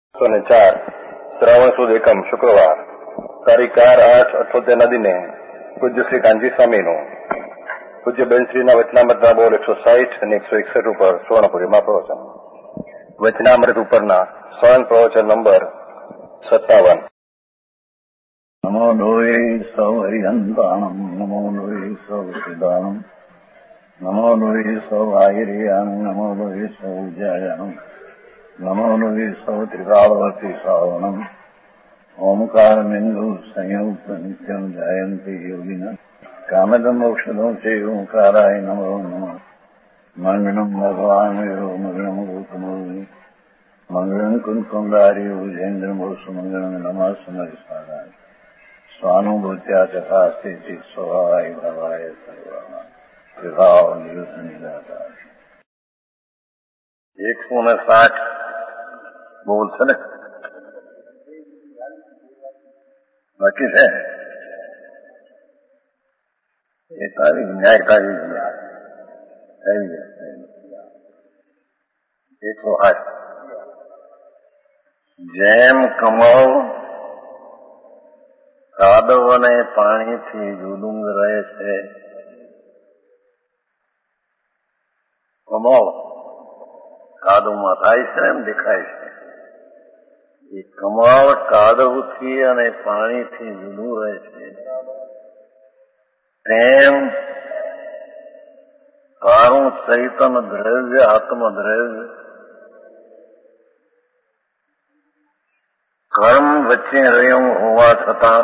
4 શ્રાવણ સુદ એકમ શુક્રવાર તારીખ 4/8/78 દિને પૂજ્ય શ્રી કાનજી સ્વામીનું પૂજ્ય બેનશ્રીના વચનામૃતના બોલ 160 અને 161 ઉપર સુવર્ણપુરીમાં પ્રવચન. વચનામૃત ઉપરના સ્વયં પ્રવચન નંબર 57. નમો લોહે સૌ હરિહંતાણમ નમો લોહે સૌ સિદ્ધાણમ નમો લોહે સૌ આયર્યાણમ નમો લોહે સૌ જયાણમ નમો લોહે સૌ ત્રિકાળવતી શ્રાવણમ ઓમકાર બિંદુ સંયુક્ત નિત્યમ જયંતી યોગિના કામદમ ઔષધો છે ઓંકારાય નમો નમઃ. મંગળમ ભગવાન વિરો મંગળમ ગૌતમો મંગળમ કુંકુંડારી ઉજેન્દ્રમો સુમંગળમ નમઃ સમરિસ્વાદાય સ્વાનુભૂત્યા ચકાસ્તી સ્વભાવાય ભવાય સર્વમાં વિભાવ નિયુદ્ધ નિરાકાર. 160 બોલ છે ને બાકી છે એ તારીખ ન્યાય તારીખ 108. જેમ કમળ કાદવ અને પાણીથી જુદું રહે છે, કમળ કાદવમાં થાય છે એમ દેખાય છે, એ કમળ કાદવથી અને પાણીથી જુદું રહે છે, તેમ તારું ચૈતન દ્રવ્ય આત્મદ્રવ્ય કર્મ વચ્ચે રહ્યું હોવા છતાં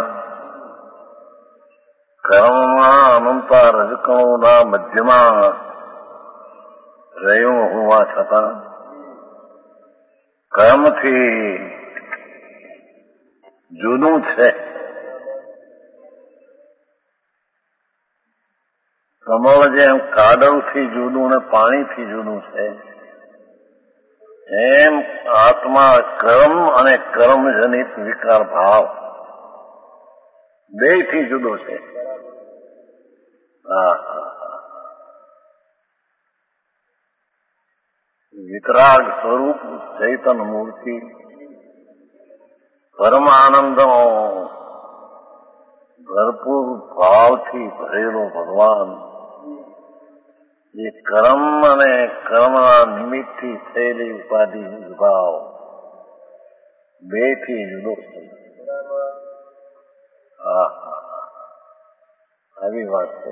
કર્મમાં અનંતા રજકણોના મધ્યમાં રહ્યું હોવા છતાં કર્મથી જુદું છે. કમળ જેમ કાદવથી જુદું ને પાણીથી જુદું છે, એમ આત્મા કર્મ અને કર્મજનિત વિકાર ભાવ બેથી જુદો છે. વિતરાગ સ્વરૂપ ચૈતન મૂર્તિ પરમાનંદનો ભરપૂર ભાવથી ભરેલો ભગવાન એ કર્મ અને કર્મના નિમિત્તથી થયેલી ઉપાધિ વિભાવ બેથી જુદો છે. આવી વાત છે.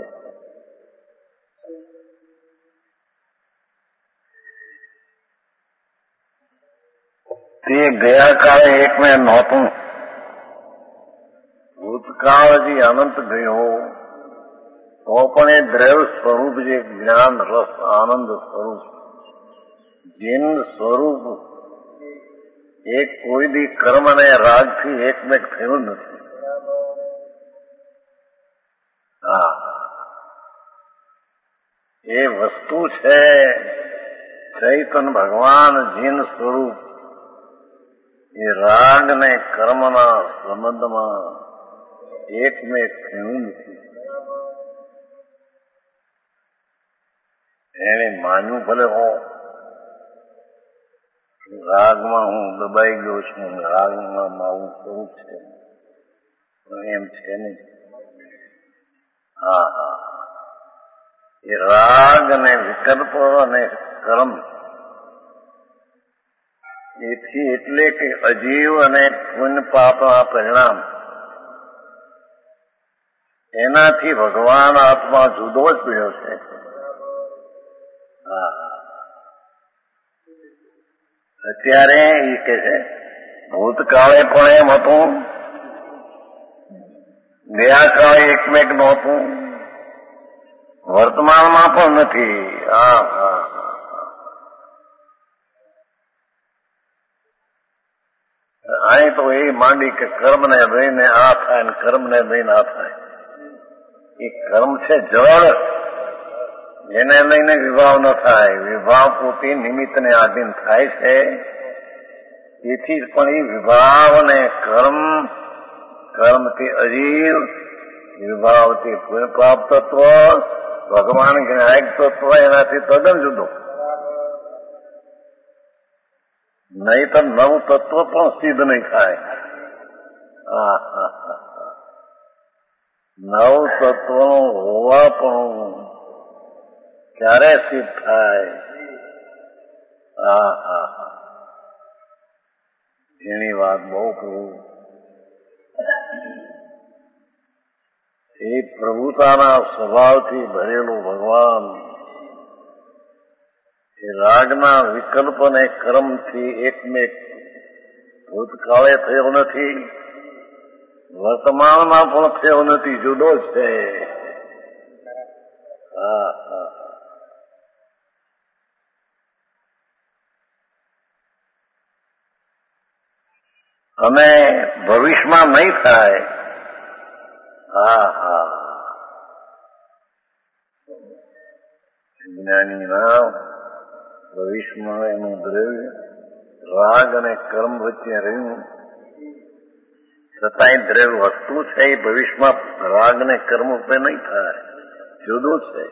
તે ગયા કાળે એકમેં નહોતું. ભૂતકાળ જે અનંત ગયો તો પણ એ દ્રવ્ય સ્વરૂપ જે જ્ઞાન રસ આનંદ સ્વરૂપ જીન સ્વરૂપ એક કોઈ દી કર્મ અને રાગથી એકમેક થયું નથી. એ વસ્તુ છે ચૈતન ભગવાન જીન સ્વરૂપ એ રાગ ને કર્મના સંબંધમાં એકમેક થયું નથી. એને માન્યું ભલે હો રાગમાં હું દબાઈ ગયો છું, રાગમાં મારું સ્વરૂપ છે, પણ એમ છે નહીં. એ રાગ અને વિકલ્પ અને કર્મ એથી એટલે કે અજીવ અને પુણ્ય પાપના પરિણામ એનાથી ભગવાન આત્મા જુદો જ પડ્યો છે. અત્યારે એ કે છે ભૂતકાળે પણ એમ હતું, ગયા કાળે એકમેક નહોતું, વર્તમાનમાં પણ નથી. અહીં તો એ માંડી કે કર્મને લઈને આ થાય ને કર્મને લઈને આ થાય. એ કર્મ છે જળ, એને લઈને વિભાવ ન થાય. વિભાવ પોતે નિમિત્તને આધીન થાય છે. તેથી જ પણ એ વિભાવ અને કર્મ, કર્મથી અજીવ, વિભાવથી પુણ્યપાપ તત્વ, ભગવાન જ્ઞાયક તત્વ એનાથી તદ્દન જુદો. નહીં તો નવ તત્વ પણ સિદ્ધ નહીં થાય. નવ તત્વનો હોવા પણ ક્યારે સિદ્ધ થાય? એની વાત બહુ કહું. એ પ્રભુતાના સ્વભાવથી ભરેલું ભગવાન એ રાગના વિકલ્પ અને કર્મથી એકમેક ભૂતકાળે થયો નથી, વર્તમાનમાં પણ થયો નથી, જુદો છે. અને ભવિષ્યમાં નહીં થાય. જ્ઞાનીના ભવિષ્યમાં એનું દ્રવ્ય રાગ અને કર્મ વચ્ચે રહ્યું, છતાંય દ્રવ્ય વસ્તુ છે એ ભવિષ્યમાં રાગ ને કર્મ ઉપર નહીં થાય, જુદું છે.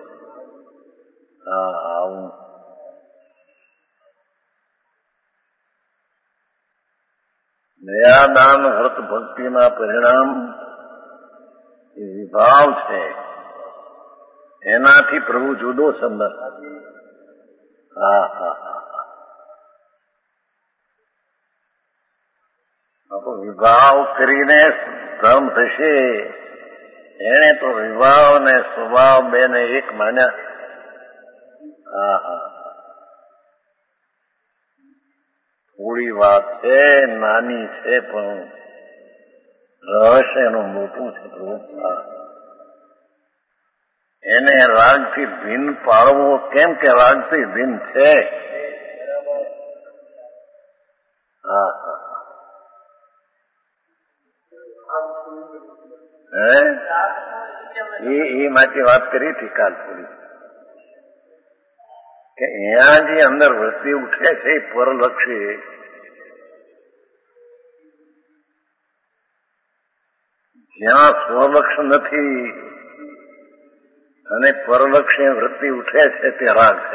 આવું દયાદાન વ્રત ભક્તિના પરિણામ એ વિભાવ છે, એનાથી પ્રભુ જુદો સંદર્ભ. વિભાવ કરીને ધર્મ થશે. એને તો વિભાવ ને સ્વભાવ બેને એક માન્યા. થોડી વાત છે, નાની છે, પણ રહસ્ય એનું મોટું છે. એને રાગથી ભિન્ન પાડવો કેમ કે રાગથી ભિન્ન છે. એ માટે વાત કરી હતી કાલ પૂરી કે અહીંયા જે અંદર વૃત્તિ ઉઠે છે એ પરલક્ષી, જ્યાં સ્વલક્ષ નથી અને પરલક્ષી વૃત્તિ ઉઠે છે તે રાગ છે.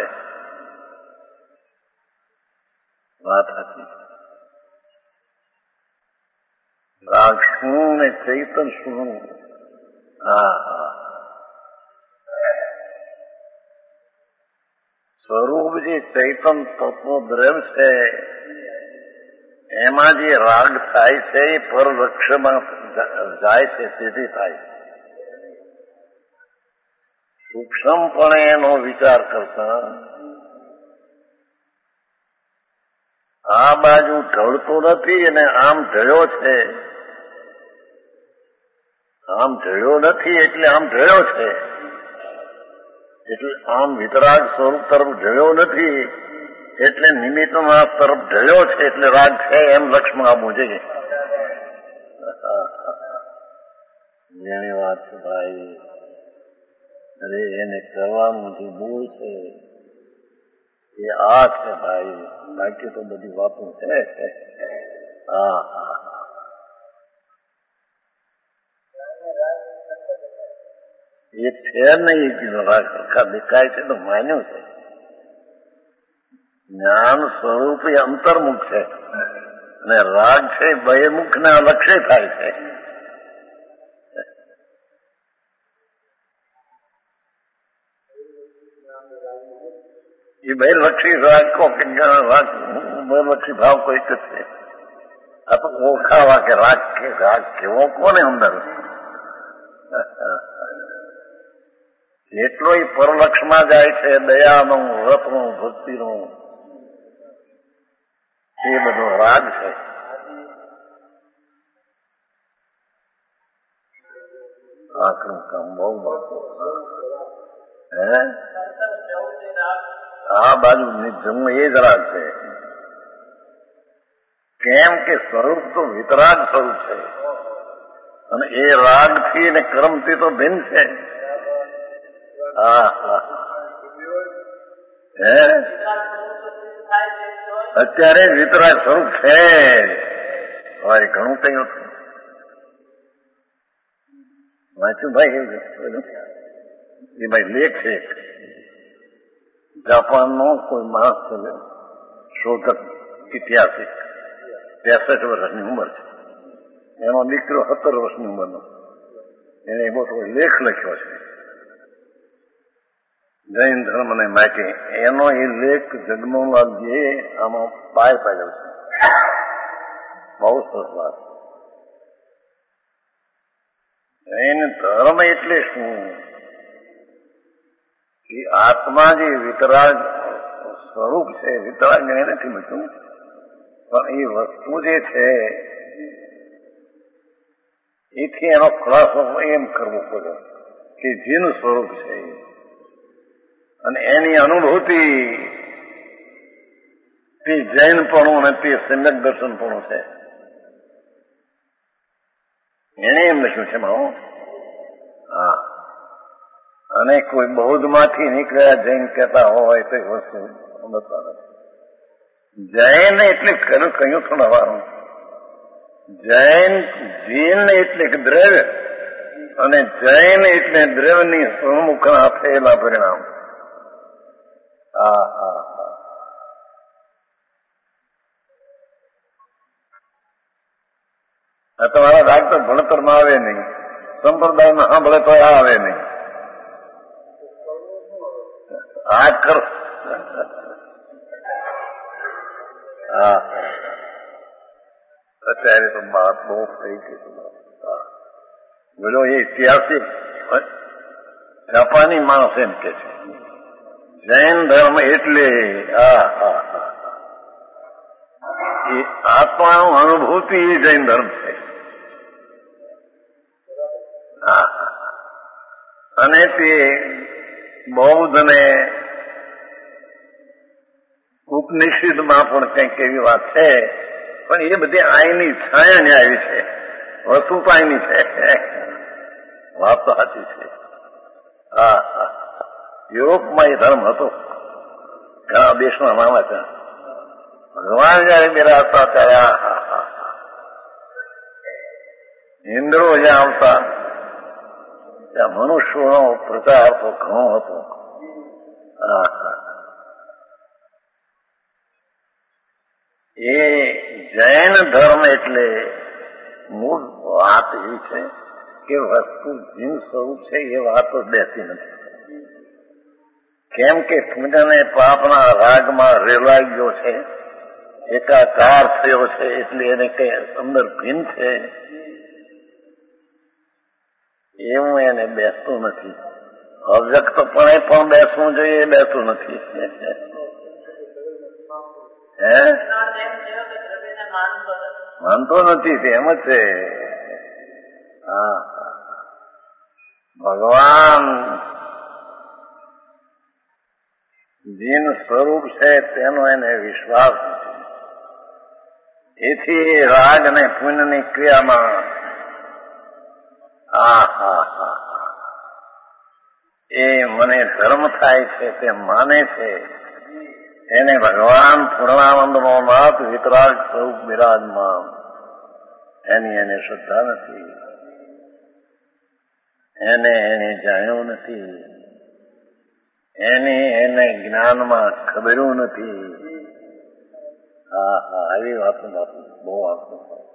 વાત હતી. રાગ શું ને ચૈતન શું? સ્વરૂપ જે ચૈતન તત્વ દ્રવ્ય છે એમાં જે રાગ થાય છે એ પરલક્ષ્યમાં જાય છે, તેથી થાય. સૂક્ષ્મપણે એનો વિચાર કરતા આ બાજુ ઢળતો નથી અને આમ ઢળ્યો છે, આમ ઢળ્યો નથી એટલે આમ ઢળ્યો છે, એટલે આમ વિતરાગ સ્વરૂપ તરફ ઢળ્યો નથી એટલે નિમિત્તના તરફ ઢળ્યો છે એટલે રાગ છે એમ લક્ષ્યમાં આવવું જોઈએ. જેની વાત છે ભાઈ, અરે એને કરવાનું જે મૂળ છે એ આ છે ભાઈ, બાકી તો બધી વાતો છે. એ છે નહીં, રાગ સરખા દેખાય છે તો માન્યું છે. જ્ઞાન સ્વરૂપ એ અંતર્મુખ છે અને રાગ છે બહિર્મુખ ને અલક્ષ્ય થાય છે. એ બહિર્લક્ષી રાગ કો કે રાગ બહિર્લક્ષી ભાવ કોઈ જ છે. આ તો ઓળખાવા કે રાગ કેવો કોને અંદર એટલો પરલક્ષમાં જાય છે. દયાનું, વ્રતનું, ભક્તિનું એ બધો રાગ છે. આખરું કામ બહુ બાપુ. આ બાજુ જન્મ એ જ રાગ છે. કેમ કે સ્વરૂપ તો વિતરાગ સ્વરૂપ છે અને એ રાગથી ને કર્મથી તો ભિન્ન છે. અત્યારે વિતરાગ સ્વરૂપ છે. તમારે ઘણું કહ્યું વાંચ્યું ભાઈ, એ ભાઈ લેખ છે. જાપાનનો કોઈ માણસ છે શોધક, ઐતિહાસિક 63 વર્ષની ઉંમર છે. એનો દીકરો 17 વર્ષની ઉંમરનો, એને મોટો લેખ લખ્યો છે જૈન ધર્મને માટે. એનો એ લેખ જગમોહનલાલજીએ આમાં બહાર પાડ્યો છે. બહુ સરસ વાત. જૈન ધર્મ એટલે શું? કે આત્મા જે વિતરાગ સ્વરૂપ છે, વિતરાગ એને નથી મળતું, પણ એ વસ્તુ જે છે એથી એનો ખુલાસો એમ કરવો પડે કે જીન સ્વરૂપ છે અને એની અનુભૂતિ તે જૈનપણું અને તે સમ્યક દર્શનપણું છે. એને એમ લખ્યું છે મારો. હા, અને કોઈ બૌદ્ધમાંથી નીકળ્યા જૈન કહેતા હોય તો એ વસ્તુ સમજતા નથી. જૈન એટલે કહ્યું તો નવાનું. જૈન જીન એટલે દ્રવ્ય અને જૈન એટલે દ્રવ્યની સન્મુખના થયેલા પરિણામ. તમારા ડાક્ટર ભણતરમાં આવે નહીં, સંપ્રદાયમાં સાંભળે તો આવે નહીં. આ કર અત્યારે તો વાત બહુ થઈ ગઈ. બોલો, એ ઐતિહાસિક જાપાની માણસ એમ કે છે જૈન ધર્મ એટલે એ આત્માનું અનુભૂતિ એ જૈન ધર્મ છે. અને તે બૌદ્ધ ને ઉપનિષદમાં પણ કંઈક એવી વાત છે, પણ એ બધી આઈની છાયા આવી છે, વસ્તુ તો આઈની છે. વાત તો સાચી છે. યુરોપમાં એ ધર્મ હતો, ઘણા દેશમાં નાના છે. ભગવાન જયારે બિરાજતા ત્યારે ઇન્દ્રો જ્યાં આવતા ત્યાં મનુષ્યોનો પ્રચાર તો ઘણો હતો. એ જૈન ધર્મ એટલે મૂળ વાત એવી છે કે વસ્તુ જીન સ્વરૂપ છે એ વાત જ બેસતી નથી. કેમ કે પુણ્યને પાપના રાગમાં રેલાઈ ગયો છે, એકાકાર થયો છે, એટલે એને કઈ અંદર ભિન્ન છે એવું એને બેસતું નથી. અવ્યક્તપણે પણ બેસવું જોઈએ, એ બેસતું નથી. માનતો નથી, તે એમ જ છે. ભગવાન જીન સ્વરૂપ છે તેનો એને વિશ્વાસ નથી. એથી રાગ અને પુણ્યની ક્રિયામાં એ મને ધર્મ થાય છે તે માને છે. એને ભગવાન પૂર્ણાનંદનો નાથ વિતરાગ સ્વરૂપ બિરાજમાન એની એને શ્રદ્ધા નથી. એને જાણ્યું નથી, એને જ્ઞાનમાં ખબર્યું નથી. આવી વાતો બહુ વાતો.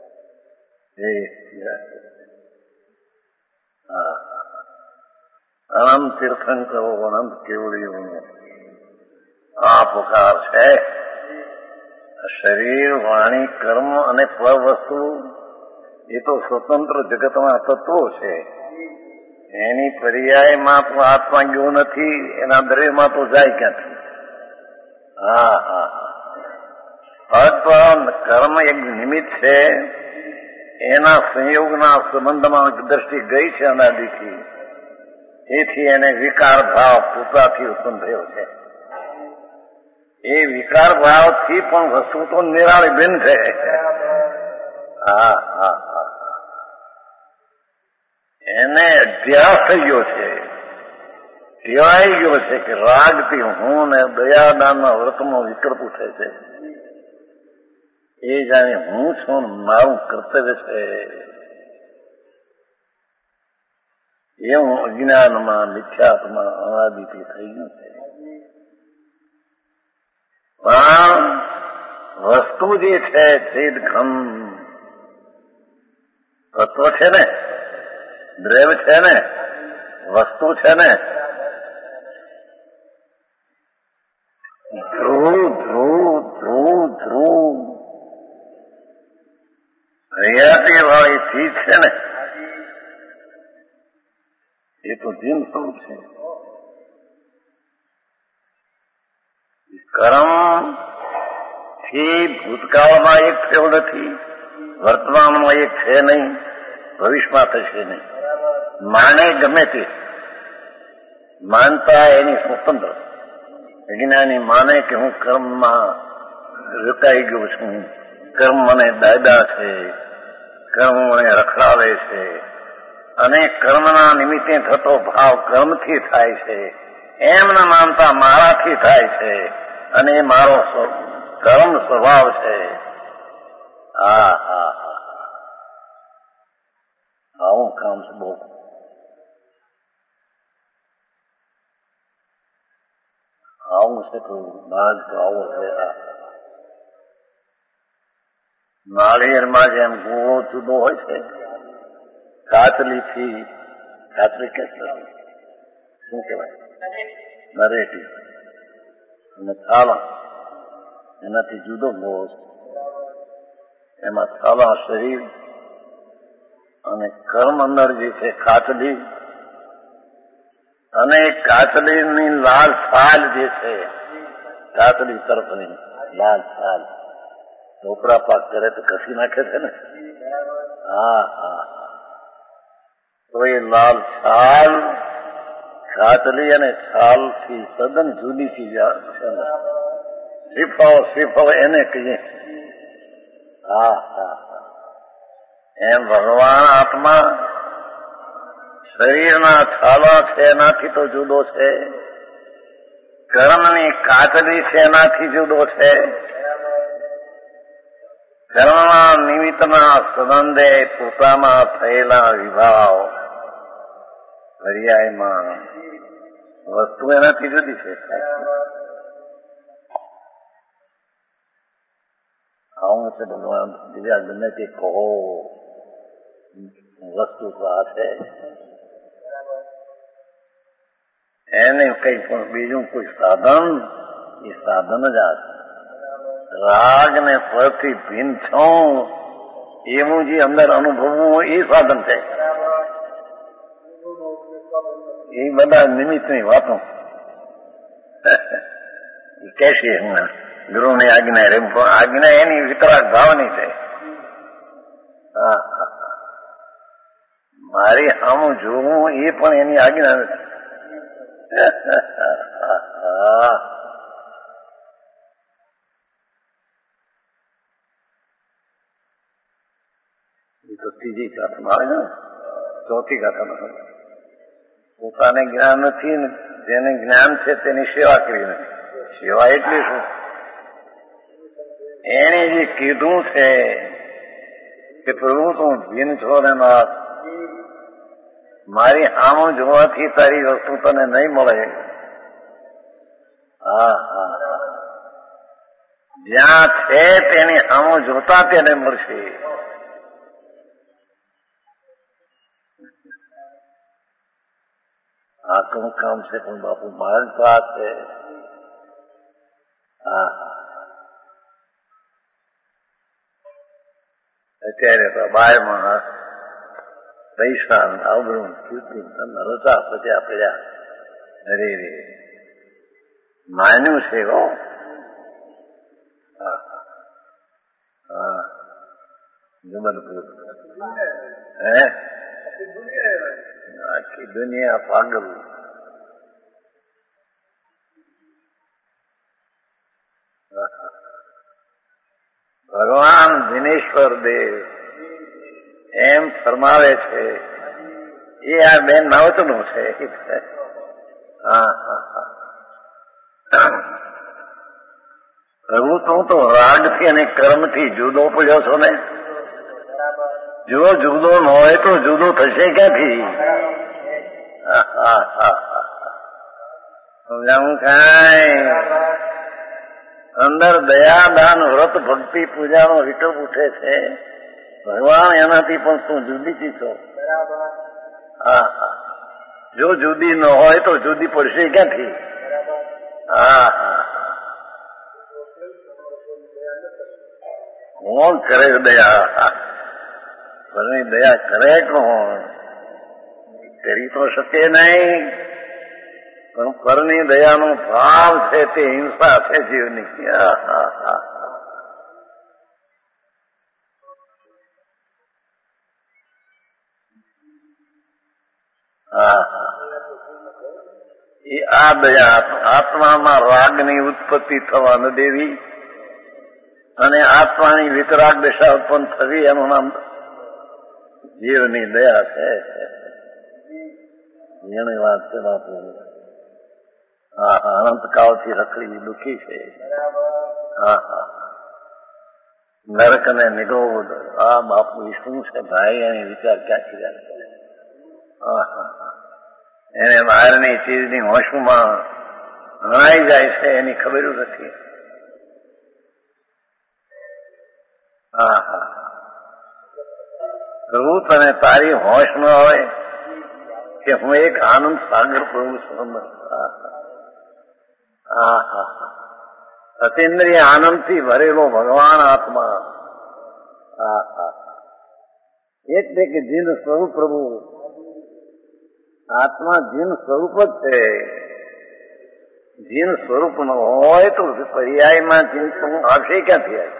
અનંત તીર્થંકરો અનંત કેવડીઓ આ પુકાર છે. શરીર, વાણી, કર્મ અને પર વસ્તુ એ તો સ્વતંત્ર જગતના તત્વો છે. એની પર્યાયમાં તો આત્મા ગયો નથી, એના દ્રવ્યમાં તો જાય ક્યાંથી? ફક્ત કર્મ એક નિમિત્ત છે, એના સંયોગના સંબંધમાં દ્રષ્ટિ ગઈ છે અનાદિથી. એથી એને વિકાર ભાવ પોતાથી ઉત્પન્ન થયો છે. એ વિકાર ભાવથી પણ વસ્તુ તો નિરાળી ભિન્ન છે. એને અભ્યાસ થઈ ગયો છે, ટેવાઈ ગયો છે કે રાગથી હું ને દયાદાનના વ્રતમાં વિકલ્પ ઉઠે છે. એ જાણે હું છું, મારું કર્તવ્ય છે, એવું અજ્ઞાનમાં મિથ્યાત્મા અનાદિથી થઈ ગયું છે. પણ વસ્તુ જે છે ચિદ ઘન તત્વ છે ને, દ્રવ છે ને, વસ્તુ છે ને, ધ્રુવ ધ્રુવ ધ્રુવ ધ્રુવ હૈયાતી વાળી ચીજ છે ને, એ તો જીન સ્વરૂપ છે. કર્મ થી ભૂતકાળમાં એક થયો નથી, વર્તમાનમાં એક છે નહીં, ભવિષ્યમાં થશે નહીં. માને ગમે તે માનતા એની સ્વતંત્ર. વિજ્ઞાની માને કે હું કર્મમાં રચાઈ ગયો છું, કર્મ મને દાદા છે, કર્મ મને રખડાવે છે, અને કર્મના નિમિત્તે થતો ભાવ કર્મથી થાય છે એમ ન માનતા મારાથી થાય છે અને એ મારો કર્મ સ્વભાવ છે. આવું કામ છે બહુ. આવું છે તો માર્ગ તો આવો છે. નાળિયેરમાં જેમ ગોળો જુદો હોય છે, કાચલીથી, કાચલી કે શું કહેવાય, નરેટી અને છાલા, એનાથી જુદો ગોળો છે. એમાં છાલા શરીર અને કર્મ અંદર જે છે કાચલી, અને કાચલીની લાલ છાલ જે છે, કાચલી તરફની લાલ છાલ ઢોકળા પાક કરે તો કસી નાખે છે ને. તો એ લાલ છાલ કાચલી અને છાલ થી તદ્દન જુદી ચીજ છે. શ્રીફળ એને કહીએ. એમ ભગવાન આત્મા શરીરના છાલા છે એનાથી તો જુદો છે, કર્મની કાચલી છે એનાથી જુદો છે, કર્મના નિમિત્તના સંબંધે પોતામાં થયેલા વિભાવ પર્યાયમાં વસ્તુ એનાથી જુદી છે. આવું છે ભગવાન. બીજા ગમે તે કહો, વસ્તુ તો આ છે. એને કઈ પણ બીજું કોઈ સાધન, એ સાધન જ આ છે. રાગ ને ફળથી ભિન્ન છું એવું જે અંદર અનુભવવું એ સાધન છે. એ બધા નિમિત્તની વાતો કહેશે. ગુરુની આજ્ઞા રે, આજ્ઞા એની વિતરાગ ભાવની છે. મારી સામું જોવું એ પણ એની આજ્ઞા નથી. એ તો ત્રીજી ગાથામાં આવે ને, ચોથી ગાથામાં. પોતાને જ્ઞાન નથી, જેને જ્ઞાન છે તેની સેવા કરી નથી. સેવા એટલે શું? એને જે કીધું છે કે પ્રભુ તું ભીન છો ને નાથ, મારી આમો જોવાથી તારી વસ્તુ તને નહીં મળે. જ્યાં છે તેની આમો જોતા તેને મળશે. આ કયું કામ છે પણ બાપુ મારે તો આ છે. અત્યારે તો બારમાં પૈસા આવડું કીર્તિ રચા પચ્યા પડ્યા. અરે રે માન્યું છે. જબરદસ્ત. આખી દુનિયા પાગલ. ભગવાન દિનેશ્વર દેવ એમ ફરમાવે છે, એ આ બેન નાવતનું છે. પ્રભુ તું તો રાગથી અને કર્મથી જુદો પડ્યો છો ને. જો જુદો ન હોય તો જુદો થશે ક્યાંથી? સમજાવું કાંઈ? અંદર દયા દાન વ્રત ભક્તિ પૂજાનો વિકલ્પ ઉઠે છે. ભગવાન એનાથી પણ તું જુદી છો. હા હા, જો જુદી ન હોય તો જુદી પડશે ક્યાંથી? હા હા, કોણ કરે દયા? પરની દયા કરે કોણ? કરી તો શકે નહીં, પણ પરની દયાનો ભાવ છે તે હિંસા છે જીવની. એ આ દયા આત્મામાં રાગની ઉત્પત્તિ થવા ન દેવી અને આત્માની વિતરાગ દશા ઉત્પન્ન થવી એનું નામ જીવની દયા છે. એની વાત છે બાપુ. હા હા, અનંતકાળથી રખડી દુઃખી છે. હા હા, નરક ને નિરોધ. આ બાપુ શું છે ભાઈ? એની વિચાર ક્યાંથી જાય? હા હા, એને બહારની ચીજની હોશમાં હણાઈ જાય છે, એની ખબર નથી. હા હા, પ્રભુ તને તારી હોશ ન હોય કે હું એક આનંદ સાગર પ્રભુ છું. હા હા, અતિન્દ્રિય આનંદથી ભરેલો ભગવાન આત્મા. હા હા, એટલે કે જીન સ્વરૂપ પ્રભુ. આત્મા જીન સ્વરૂપ જ છે. જીન સ્વરૂપ ન હોય તો પર્યાયમાં જીન સ્વરૂપ આવશે ક્યાંથી આવે?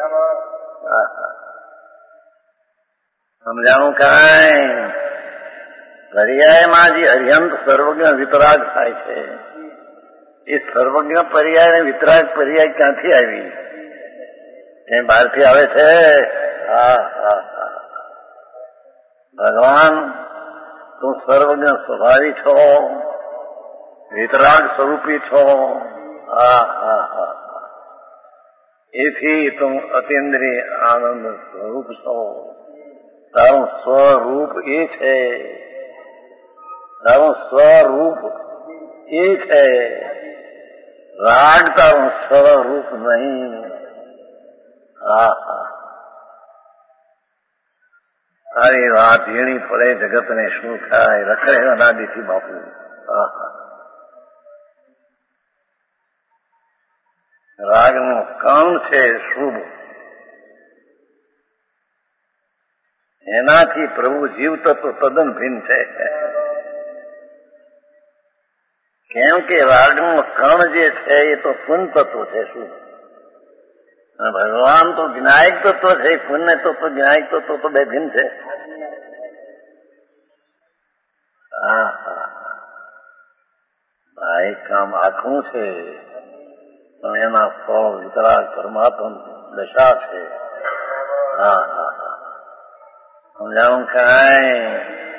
સમજાણું કાંઈ? પર્યાયમાં જે અર્યંત સર્વજ્ઞ વિતરાગ થાય છે, એ સર્વજ્ઞ પર્યાય અને વિતરાગ પર્યાય ક્યાંથી આવી? એ બહારથી આવે છે? હા હા હા, ભગવાન તું સર્વજ્ઞ સ્વભાવી છો, વિતરાગ સ્વરૂપી છો. હા હા હા, એથી તું અતિન્દ્રિય આનંદ સ્વરૂપ છો. તારું સ્વરૂપ એ છે, તારું સ્વરૂપ એ છે. રાગ તારું સ્વરૂપ નહીં. હા હા, તારી વાત ઝીણી પડે જગતને શું થાય? રખડે અનાદિથી બાપુ. હા હા, રાગનું કણ છે શુભ, એનાથી પ્રભુ જીવ તત્વ તદ્દન ભિન્ન છે. કેમ કે રાગનું કણ જે છે એ તો પુન તત્વ છે. શું? ભગવાન તો જ્ઞાયક તત્વ છે. પુણ્ય તત્વ જ્ઞાયક તત્વ તો બે ભિન્ન છે. હા હા, આ એક કામ આખું છે, પણ એના ફળ વિતરાગ પરમાત્મા દશા છે. હા હા હા, સમજાવું કાંઈ?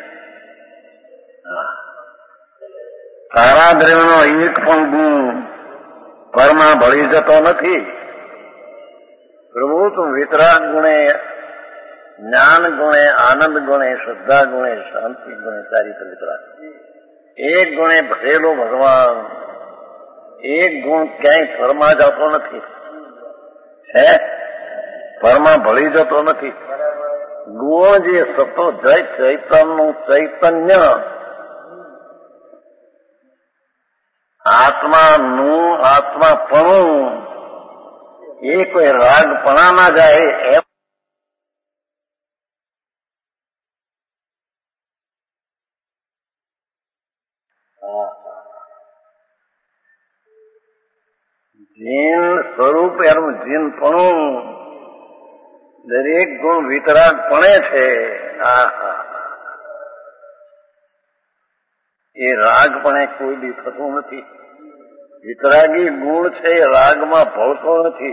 તારા દ્રવ્યનો એક પણ ગુણ પરમાં ભળી જતો નથી. પ્રભુ તું વિતરાગ ગુણે, જ્ઞાન ગુણે, આનંદ ગુણે, શ્રદ્ધા ગુણે, શાંતિ ગુણે તારી પર વિતરાગ. એક ગુણે ભરેલો ભગવાન. એક ગુણ ક્યાંય પરમાં જતો નથી. હે, પરમાં ભળી જતો નથી. ગુણ જે સતો જય ચૈતનનું ચૈતન્ય, આત્માનું આત્માપણું, એ કોઈ રાગપણામાં જાય એમ જીન સ્વરૂપ એનું જીનપણું, દરેક ગુણ વિતરાગપણે છે. એ રાગપણે કોઈ દી થતું નથી. વિતરાગી ગુણ છે એ રાગમાં ભળતો નથી.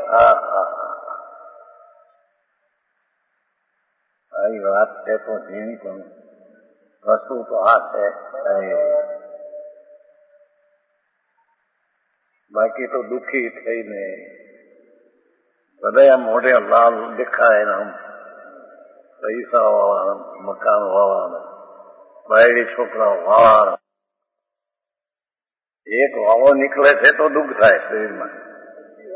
આવી વાત છે તો જીણી પણ વસ્તુ તો આ છે. બાકી તો દુઃખી થઈને બધા મોઢે લાલ દેખાય ને આમ પૈસા વાળા, મકાન વાળા, બાયડી છોકરા વાળા, એક વાવો નીકળે છે તો દુઃખ થાય શરીરમાં.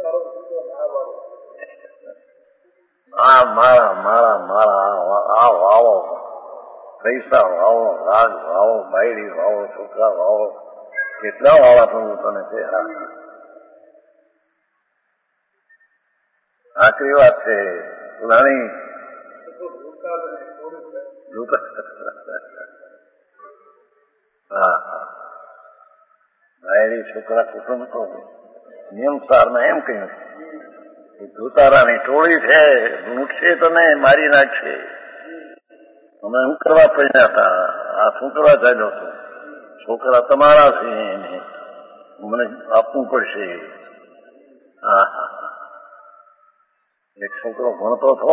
આ મારા મારા મારા આ વાવો, પૈસા વાવો, રાગ વાવો, બાયડી વાવો, છોકરા વાવો, કેટલા વાવા પ્રભુ તને છે. આખરી વાત છે પુરાણી. હા હા, બાયડી છોકરા કુટુંબ તો નિયમ સારના એમ કહ્યું એ ધોતારાની ટોળી છે, લૂંટશે તને, મારી નાખશે. અમે શું કરવા પડ્યા હતા, આ શું કરવા ચાલ્યો છો? છોકરા તમારા છે એને મને આપવું પડશે. હા હા, એક છોકરો ભણતો હતો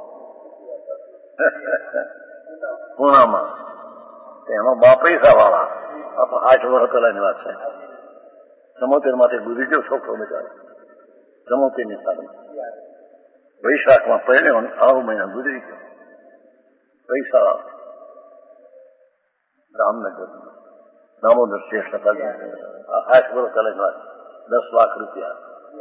પૂનામાં, એનો બાપ પૈસા વાળા, આ તો 8 વર્ષ પહેલાની વાત છે. 74 માંથી ગુજરી ગયો છોકરો બિચારો, 74ની સાલ વૈશાખમાં પહેલ્યો, 6 મહિના ગુજરી ગયો. પૈસા જામનગર દામોદર શેઠ હતા, 8 વર્ષ પહેલાની વાત, 10 લાખ રૂપિયા,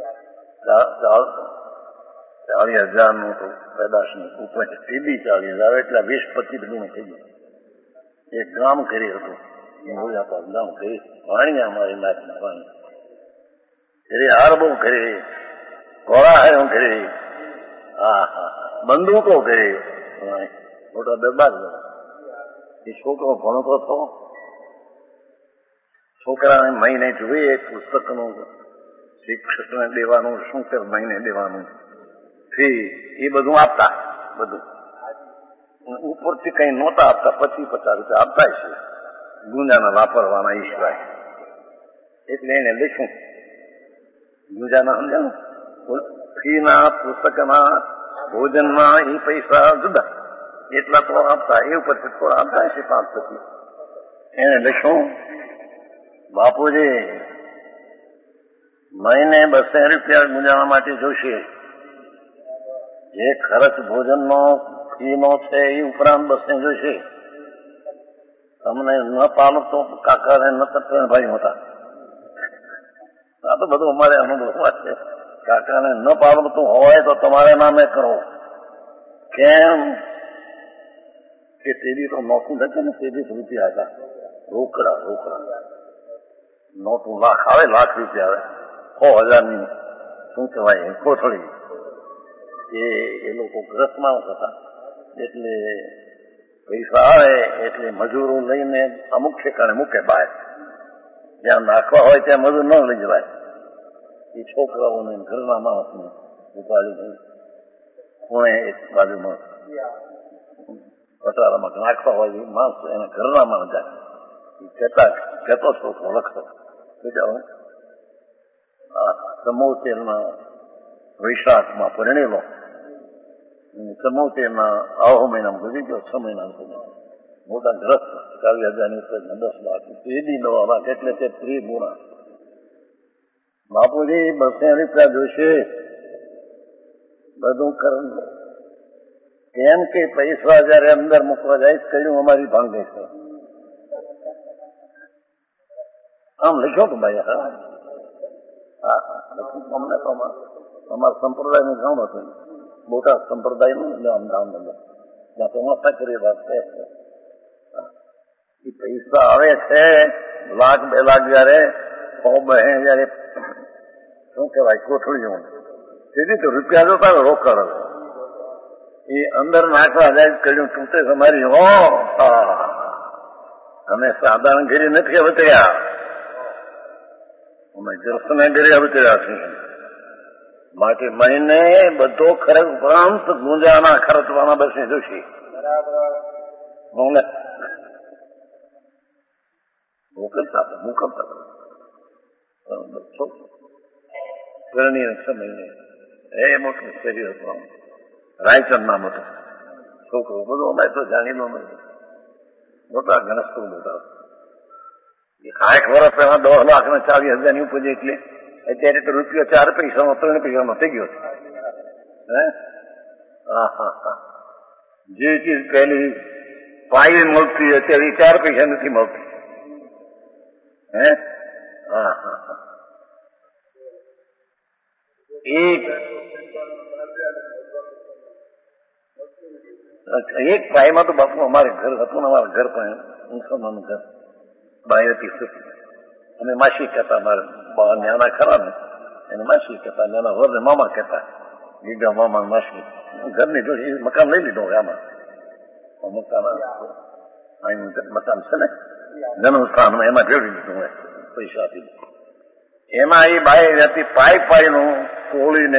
40,000 નું તો પેદાશની ઉપર સીધી 40,000 એટલે 20-25 ગણું થઈ ગયું. એક ગામ કરી હતું, ગામ કરી વાણી, અમારી નાચના વાણી કરી, હાર બહુ કરી, ઘોડા કરી, હા હા, બંદૂકો કરી, મોટા દરબાર. એ છોકરો ભણતો હતો, છોકરાને મહિને જોઈએ પુસ્તકનું, શિક્ષકને દેવાનું, શું કર મહિને દેવાનું ફી, એ બધું આપતા, બધું ઉપરથી કઈ નહોતા આપતા, 25-50 રૂપિયા આપતા છે ગુંજાના વાપરવાના એ સિવાય. એટલે એને લઈશું ગુંજાના, સમજાવું, ફીના, પુસ્તકના, ભોજનના એ પૈસા જુદા, એટલા તો આપતા, એ ઉપરથી થોડા આપતા છે 5-25. એને લઈશું બાપુજી મહિને 200 રૂપિયા ગુંજાવા માટે જોશે, જે ખર્ચ ભોજનનો ફીનો છે એ ઉપરાંત 200 જોશે. તમને ન પાલો તો કાકા ને ન ભાઈ હતા, આ તો બધું અમારે અનુભવ છે. કાકાને ન પાલતું હોય તો તમારે નામે કરો. કેમ કે તેદી તો નોટું લખે ને, 23 રૂપિયા હતા રોકડા, નોટું લાખ આવે, લાખ રૂપિયા આવે, 100,000ની શું કહેવાય કોથળી. એ લોકો ગ્રસ્તમાં હતા, એટલે પૈસા આવે એટલે મજૂરો લઈને અમુક ઠેકાણે મૂકે બહાર, જ્યાં નાખવા હોય ત્યાં મજૂર ન લઈ જવાય. એ છોકરાઓને ઘરના માણસને ઉપાડી ખૂણે એક બાજુમાં પટારામાં નાખવા હોય એ માણસ એના ઘરના માણસ જાય. એ કહેતો છોકરો લખતો બિચારો 74ના વૈશાખમાં પરણેલો, 74ના આહો મહિનામાં ગુજરી ગયો, 6 મહિના મોટા ગ્રસ્ત, 40,000ની ઉપર 10 લાખ, તેદી 9 લાખ, એટલે તે 30 ગુણા. બાપુજી 200 રૂપિયા જોશે, બધું કરવું. કેમ કે પૈસા જયારે અંદર મૂકવા જાય કહ્યું અમારી ભાંગે છે. આમ લખ્યો તો ભાઈ, હા હા, અમને તો અમારા સંપ્રદાયનું ગામ હતું, મોટા સંપ્રદાયનું ગામ, જ્યાં ચોમાસા કરી વાત છે. એ પૈસા આવે છે 1 લાખ 2 લાખ જયારે બહેન જયારે શું કહેવાય કોથળીઓ, તેથી તો રૂપિયા જોતા રોકડ એ અંદર નાખવા જાય કર્યું તૂટે તમારી હો. અમે સાધારણ ઘેરી નથી અવતર્યા, અમે જર્સને ઘેરી અવતર્યા છીએ. માટે મહિને બધો ખર્ચ ઉપરાંત ગુંજાના ખર્ચવાના 200 જોશે. મોકલતા સમય એ મોટું શરીર હતું, રાયચંદ નામ હતું, છોકરો બધું અમે તો જાણી લો, મોટા ગણસ્તો મોટા. 60 વર્ષ પહેલા 10 લાખ ને 40,000ની ઉપજ, એટલે અત્યારે તો રૂપિયો 4 પૈસાનો 3 પૈસાનો થઈ ગયો. જે ચીજ પહેલી પાયે મળતી અત્યારે 4 પૈસા નથી મળતી. એક પાયમાં તો બાપુ અમારે ઘર હતું ને, અમારા ઘર પણ મુસલમાનનું ઘર બાય હતી અને માસી કહેતા, અમારે નાના ખરા ને એને માસી કહેતા, નાના વરને મામા કહેતા, ગીગા મામા માસી. ઘરની જોડે મકાન લઈ લીધો હોય આમાં, મકાન છે ને જન્મસ્થાનમાં, એમાં જોડી લીધું હોય પૈસા આપી. એમાં એ બાઈ રહેતી, પાયનું તોડીને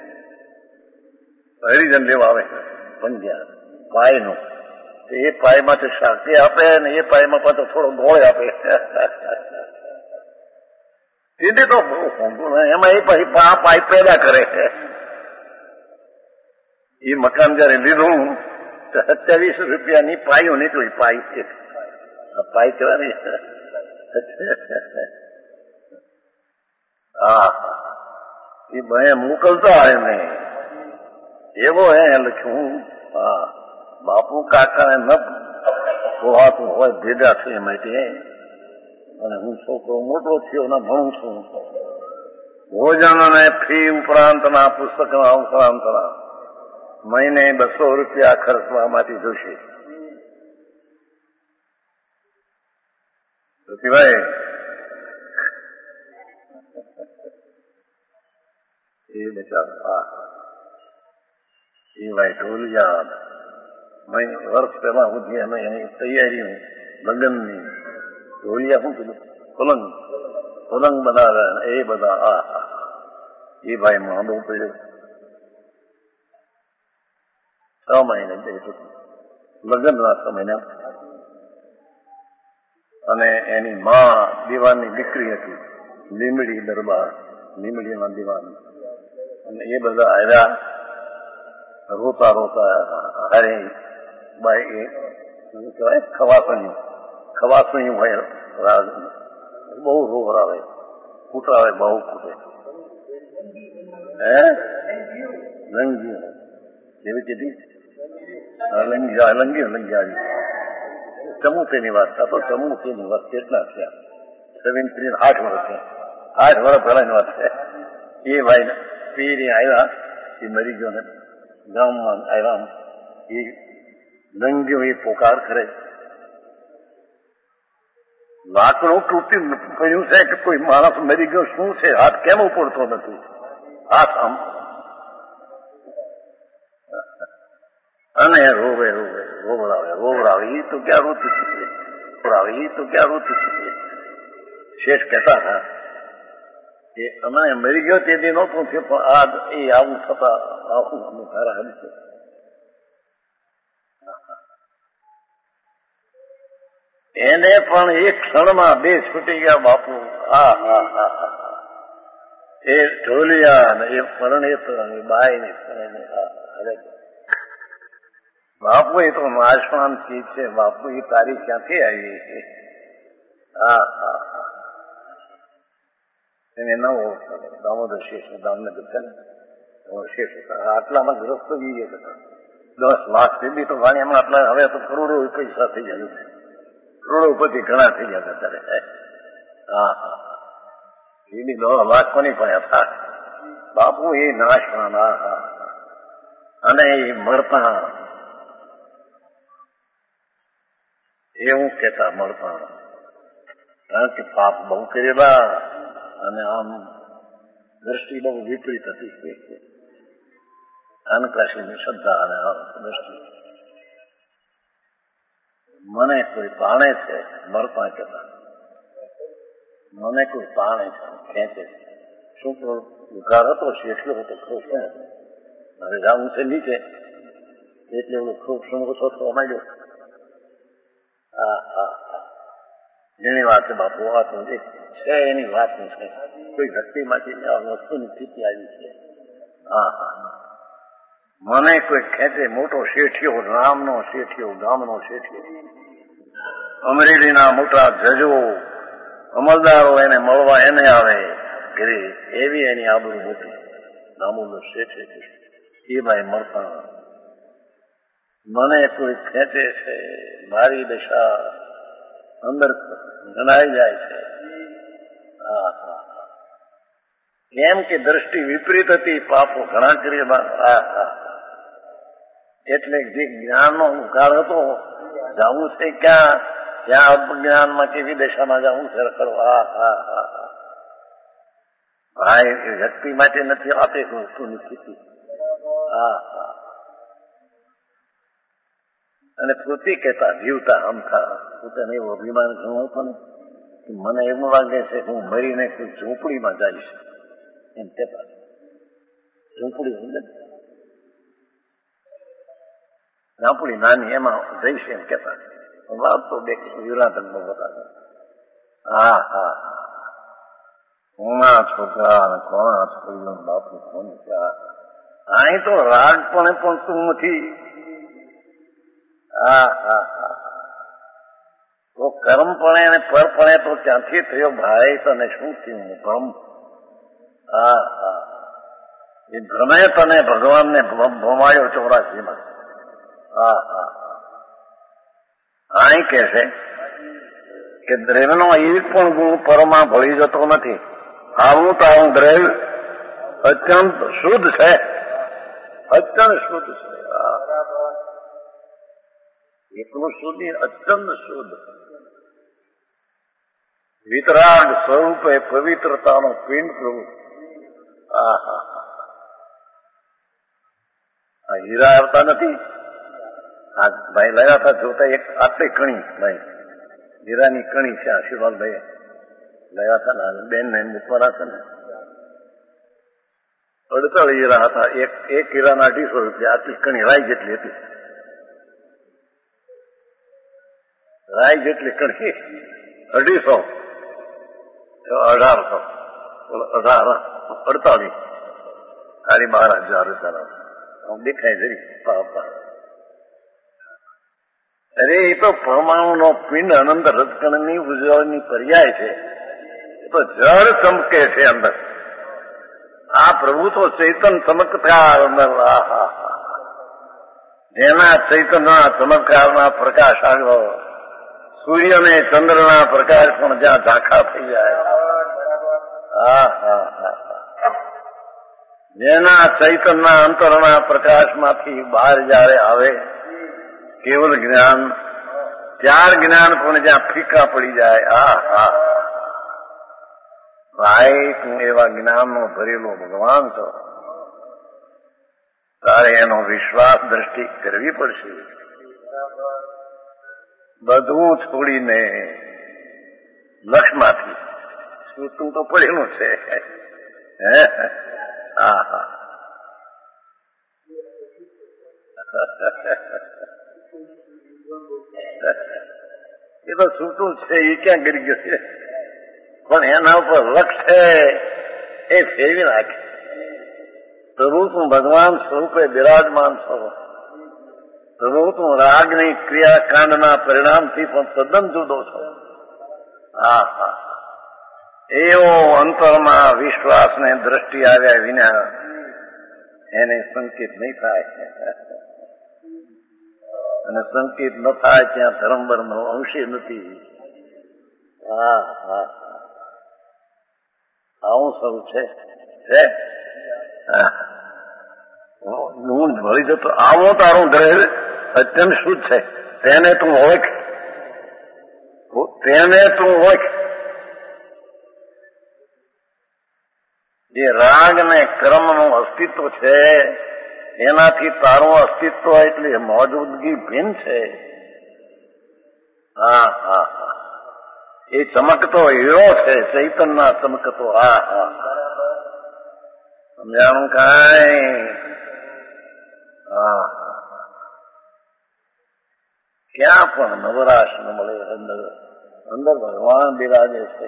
હરિજન લેવા આવે પંજા પાયનું. એ પાયમાંથી શાકી આપે ને એ પાયમાં પાછો થોડો ગોળ આપે. સીધી તો બહુ હોંધું. એમાં એ પછી પાય પેદા કરે. એ મકાન જયારે લીધું તો 27 રૂપિયાની પાયો નીકળી. પાય કેવા ને, હા એ ભાઈ મોકલતા આવે ને એવો હે લખ્યું. હા બાપુ કાકાને ન પોહાતું હોય ભેગા થઈ માટે, અને હું છોકરો મોટો થયો ને ભણું છું. ભોજન અને ફી ઉપરાંતના પુસ્તકના ઉપરાંતના મહિને 200 રૂપિયા ખર્ચવામાંથી જોશે. ભાઈ એ બચારા એ ભાઈ ઢોલિયા વર્ષ પહેલા સુધી અમે એની તૈયારી લગ્નની ઢોલિયા શું કીધું પલંગ બનાવે એ બધા. એ ભાઈ માંદો પડ્યો 6 મહિને લગ્નના સમયના. અને એની માં દીવાની દીકરી હતી, લીમડી દરબાર, લીમડીના દીવાન. અને એ બધા આવ્યા રોતા રોતા. હારે બાઈ એ કહેવાય ખવાસણી હોય, બહુ રોવરાવે, કૂટાવે, બહુ કૂટે. લંગી એવી કીધી, લંગી આવી. ચમુતીની વાત થતો, ચમુતીની વાત કેટલા થયા? 73 8 વર્ષ થયા. 8 વર્ષ પહેલાની વાત છે. એ ભાઈ પીરી આવ્યા, એ મરી ગયો ને ગામમાં આવ્યા. એ લંગીઓ એ પોકાર કરે, લાકડું તૂટી પડ્યું છે કે કોઈ માણસ મરી ગયો, શું છે? હાથ કેમ ઉપડતો નથી? હાથ આમ અને રોવરાવે. એ તો ક્યાં રોતી ચૂકે. શેઠ કહેતા હતા કે અમે મરી ગયો તે દી નહોતું થયું, પણ આ એ આવું થતા આવું અમે સારા હરી છે. એને પણ એક ક્ષણમાં 2 છૂટી ગયા બાપુ. એ ઢોલિયા ને એ પરણેત બાઈ ને પરણે. બાપુ એ તો નાશવાન ચીજ છે બાપુ. એ તારી ક્યાંથી આવી? એને ન ઓળખતો દામોદર શેષ દામનગર છે ને શેષ આટલામાં ગ્રસ્તો જઈએ 10 લાખ સુધી તો વાણી હમણાં આટલા. હવે તો કરોડો પૈસા થઈ જાય, કરોડોપતિ ઘણા થઈ ગયા અત્યારે. એની 10 લાખ કોની પણ હતા બાપુ. એ નાશવાન. અને એ મળતા એવું કેતા મળતા, કારણ કે પાપ બહુ કરેલા અને આમ દ્રષ્ટિ બહુ વિપરીત હતી. અનકાશીની શ્રદ્ધા અને દ્રષ્ટિ. મને કોઈ તાણે છે, મળતા કહેતા, મને કોઈ તાણે છે, ખેંચે. શું ઉઘાર હતો, એટલો હતો ખોફ હતો. હવે જવું છે નીચે, એટલે એવડો ખોફ ઓછો થવા માંડ્યો. જેની વાત છે બાપુ, વાત છે એની વાત છે. કોઈ વ્યક્તિમાંથી આ વસ્તુની સ્થિતિ આવી છે. મને કોઈ ખેંચે. મોટો શેઠિયો, નામનો શેઠિયો, ગામનો શેઠિયો, અમરેલીના મોટા જજો અમલદારો એને મળવા એને આવે ઘરે. એવી એની આબરૂ મોટી. દામોદર શેઠ એ ભાઈ મળતા. મને કોઈ ખેંચે છે, મારી દશા અંદર જણાઈ જાય છે. કેમ કે દ્રષ્ટિ વિપરીત હતી, પાપો ઘણા કરેલા. એટલે જે જ્ઞાનનો ઉકાર હતો, જવું છે ક્યાં, ત્યાં અજ્ઞાનમાં કેવી દિશામાં જવું છે કરવા. ભાઈ વ્યક્તિ માટે નથી આપે વસ્તુની સ્થિતિ. અને પોતે કહેતા જીવતા અમથા પોતાને એવું અભિમાન ઘણું હતું ને કે મને એવું લાગે છે હું મરીને કોઈ ઝૂંપડીમાં જઈશ એમ કહેતા. ઝૂંપડી ઝાંપડી નાની એમાં જઈશ એમ કહેતા. વાત તો બે વિરાટનમાં બતાવે. કોના છોકરા અને કોના છોકરીઓ બાપુ કોણ છે. અહીં તો રાગપણે પણ તું નથી. તો કર્મપણે અને પરપણે તો ક્યાંથી થયો ભાઈ? તને શું થયું? ભ્રમ. એ ભ્રમે તને ભગવાનને ભમાયો 84માં. અહીં કે છે કે દ્રવ્યનો એક પણ ગુણ પરમાં ભળી જતો નથી. આવું તો આવું દ્રવ્ય અત્યંત શુદ્ધ છે, અત્યંત શુદ્ધ છે. એટલું શુદ્ધ, અત્યંત શુદ્ધ. વિતરાગ સ્વરૂપે પવિત્રતાનો પિંડ પ્રભુ. આ હીરા આવતા નથી. આ ભાઈ લયા હતા જોતા એક આટલી કણી, ભાઈ હીરાની કણી છે. આશીર્વાદ ભાઈ લયા હતા ને બેન ને મૂકવાના હતા ને 48 હીરા હતા. એક હીરાના 250 રૂપિયા. આટલી કણી રાય જેટલી હતી. રાય જેટલી કણી 250, 1800, 48 ખાલી 12,000 રૂપિયા દેખાય જરી. અરે એ તો પરમાણુનો પિંડ અનંત રજકણની ઉજવળની પર્યાય છે. એ તો જળ ચમકે છે અંદર. આ પ્રભુ તો ચૈતન ચમત્કાર અંદર. જેના ચૈતનના ચમત્કારના પ્રકાશ આવ્યો, સૂર્ય ને ચંદ્રના પ્રકાશ પણ જ્યાં ઝાંખા થઈ જાય. જેના ચૈતનના અંતરના પ્રકાશમાંથી બહાર જયારે આવે કેવલ જ્ઞાન, ત્યાર જ્ઞાન પણ જ્યાં ફીકા પડી જાય. ભાઈ તું એવા જ્ઞાનનો ભરેલો ભગવાન છો. તારે એનો વિશ્વાસ દ્રષ્ટિ કરવી પડશે. બધું છોડીને લક્ષમાંથી શું તો પડેલું છે. એ તો છૂટું છે. એ ક્યાં કરી ગયું છે? પણ એના ઉપર લક્ષ છે એ ફેરવી નાખે. પ્રભુ તું ભગવાન સ્વરૂપે બિરાજમાન છો. પ્રભુ તું રાગની ક્રિયાકાંડના પરિણામથી પણ તદ્દન જુદો છો. એવો અંતરમાં વિશ્વાસને દ્રષ્ટિ આવ્યા વિના એને સંકેત નહીં થાય. અને સંકેત ન થાય ત્યાં ધર્મબરનો અંશે નથી. આવું સૌ છે. હું ભળી જતો આવો તારું દ્રવ્ય અત્યંત શુદ્ધ છે. તેને તું ઓળખ, તેને તું ઓળખ. જે રાગ ને કર્મનું અસ્તિત્વ છે એનાથી તારું અસ્તિત્વ એટલે મોજૂદગી ભિન્ન છે. એ ચમકતો હીરો છે, ચૈતનના ચમકતો. સમજાણું કાંઈ? ક્યાં પણ નવરાશ ન મળે. અંદર ભગવાન બિરાજે છે.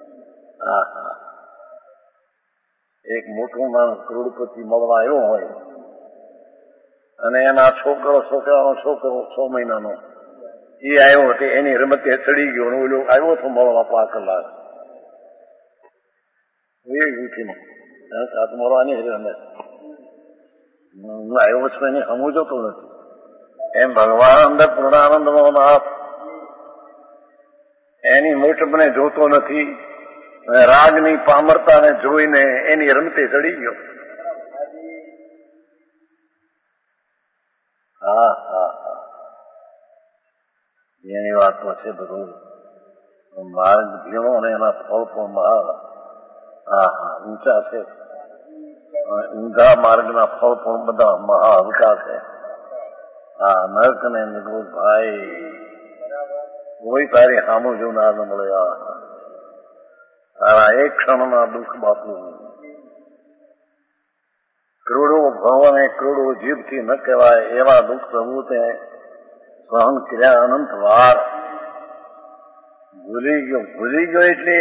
એક મોટું માણસ કરોડપતિ મળવા આવ્યો હોય અને એના છોકરાનો 6 મહિનાનો એ આવ્યો હતો. એની રમતે ચડી ગયો. ઓલો આવ્યો હતો મળવા 5 કલાક ઉઠીને મળવાની રમત. હું આવ્યો છું એને સમજતો નથી. એમ ભગવાન અંદર પૂર્ણાનંદનો નાથ એની મોટપને જોતો નથી. રાગની પામરતાને જોઈને એની રમતે ચડી ગયો. હા હા હા એની વાત તો છે બધું માર્ગ ભીણો અને એના ફળ પણ મહા હા હા ઊંચા છે ઊંધા માર્ગના ફળ પણ બધા મહા હલકા છે હા નર્ક ને નિગૃત ભાઈ કોઈ તારી સામું જોનાર ન મળે તારા એક ક્ષણમાં દુઃખ બાપુ કરોડો ભવ અને કરોડો જીભથી ન કહેવાય એવા દુઃખ પ્રભુ તે સહન કર્યા અનંત વાર ભૂલી ગયો એટલે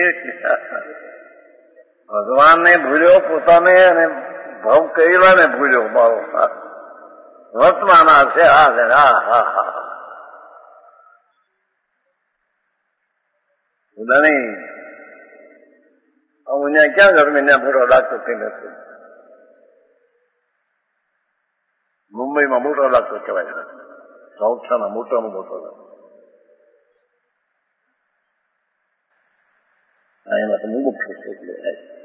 ભગવાનને ભૂલ્યો પોતાને અને ભવ કરેલા ને ભૂલ્યો મારો વર્તમાના છે હા હા હા નહીં હું ત્યાં ક્યાં ગરમી ત્યાં મોટો ડાક્ટર થઈ નથી મુંબઈમાં મોટો ડાક્ટર કહેવાય સૌથાના મોટામાં મોટો એમાં મુંબઈ એટલે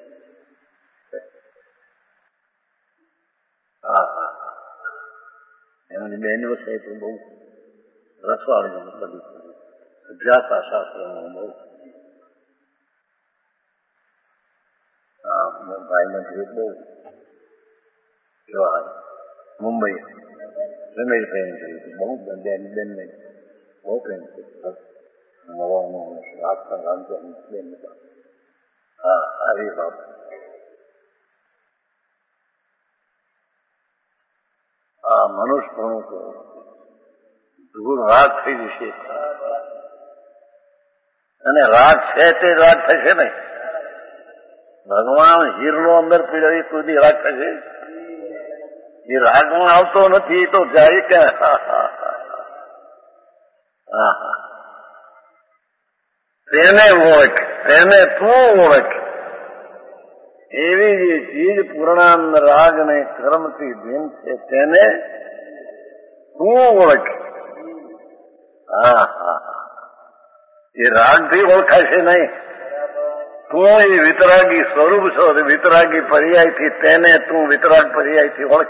હા હા એમની બેન વસ્તુ બહુ રસવાળી મતલબ અભ્યાસા શાસ્ત્રમાં બહુ ભાઈને બહુ કેવા મુંબઈ રમેશભાઈ બહુ બેન બહુ પ્રેમ છે હા આવી બાબત આ મનુષ્યપણું તો દૂર રાગ થઈ જશે અને રાગ છે તે રાગ થશે નહીં ભગવાન હીરનો અંદર પીડાવી સુધી રાગ થશે એ રાગમાં આવતો નથી તો જાય કે તેને ઓળખ તેને તું ઓળખ એવી જે ચીજ પૂર્ણાનંદ રાગ ને કર્મથી ભીન છે તેને તું ઓળખ હા હા એ રાગથી ઓળખાશે નહીં તું એ વિતરાગી સ્વરૂપ છો વિતરાગી પર્યાયથી તેને તું વિતરાગ પર્યાયથી ઓળખ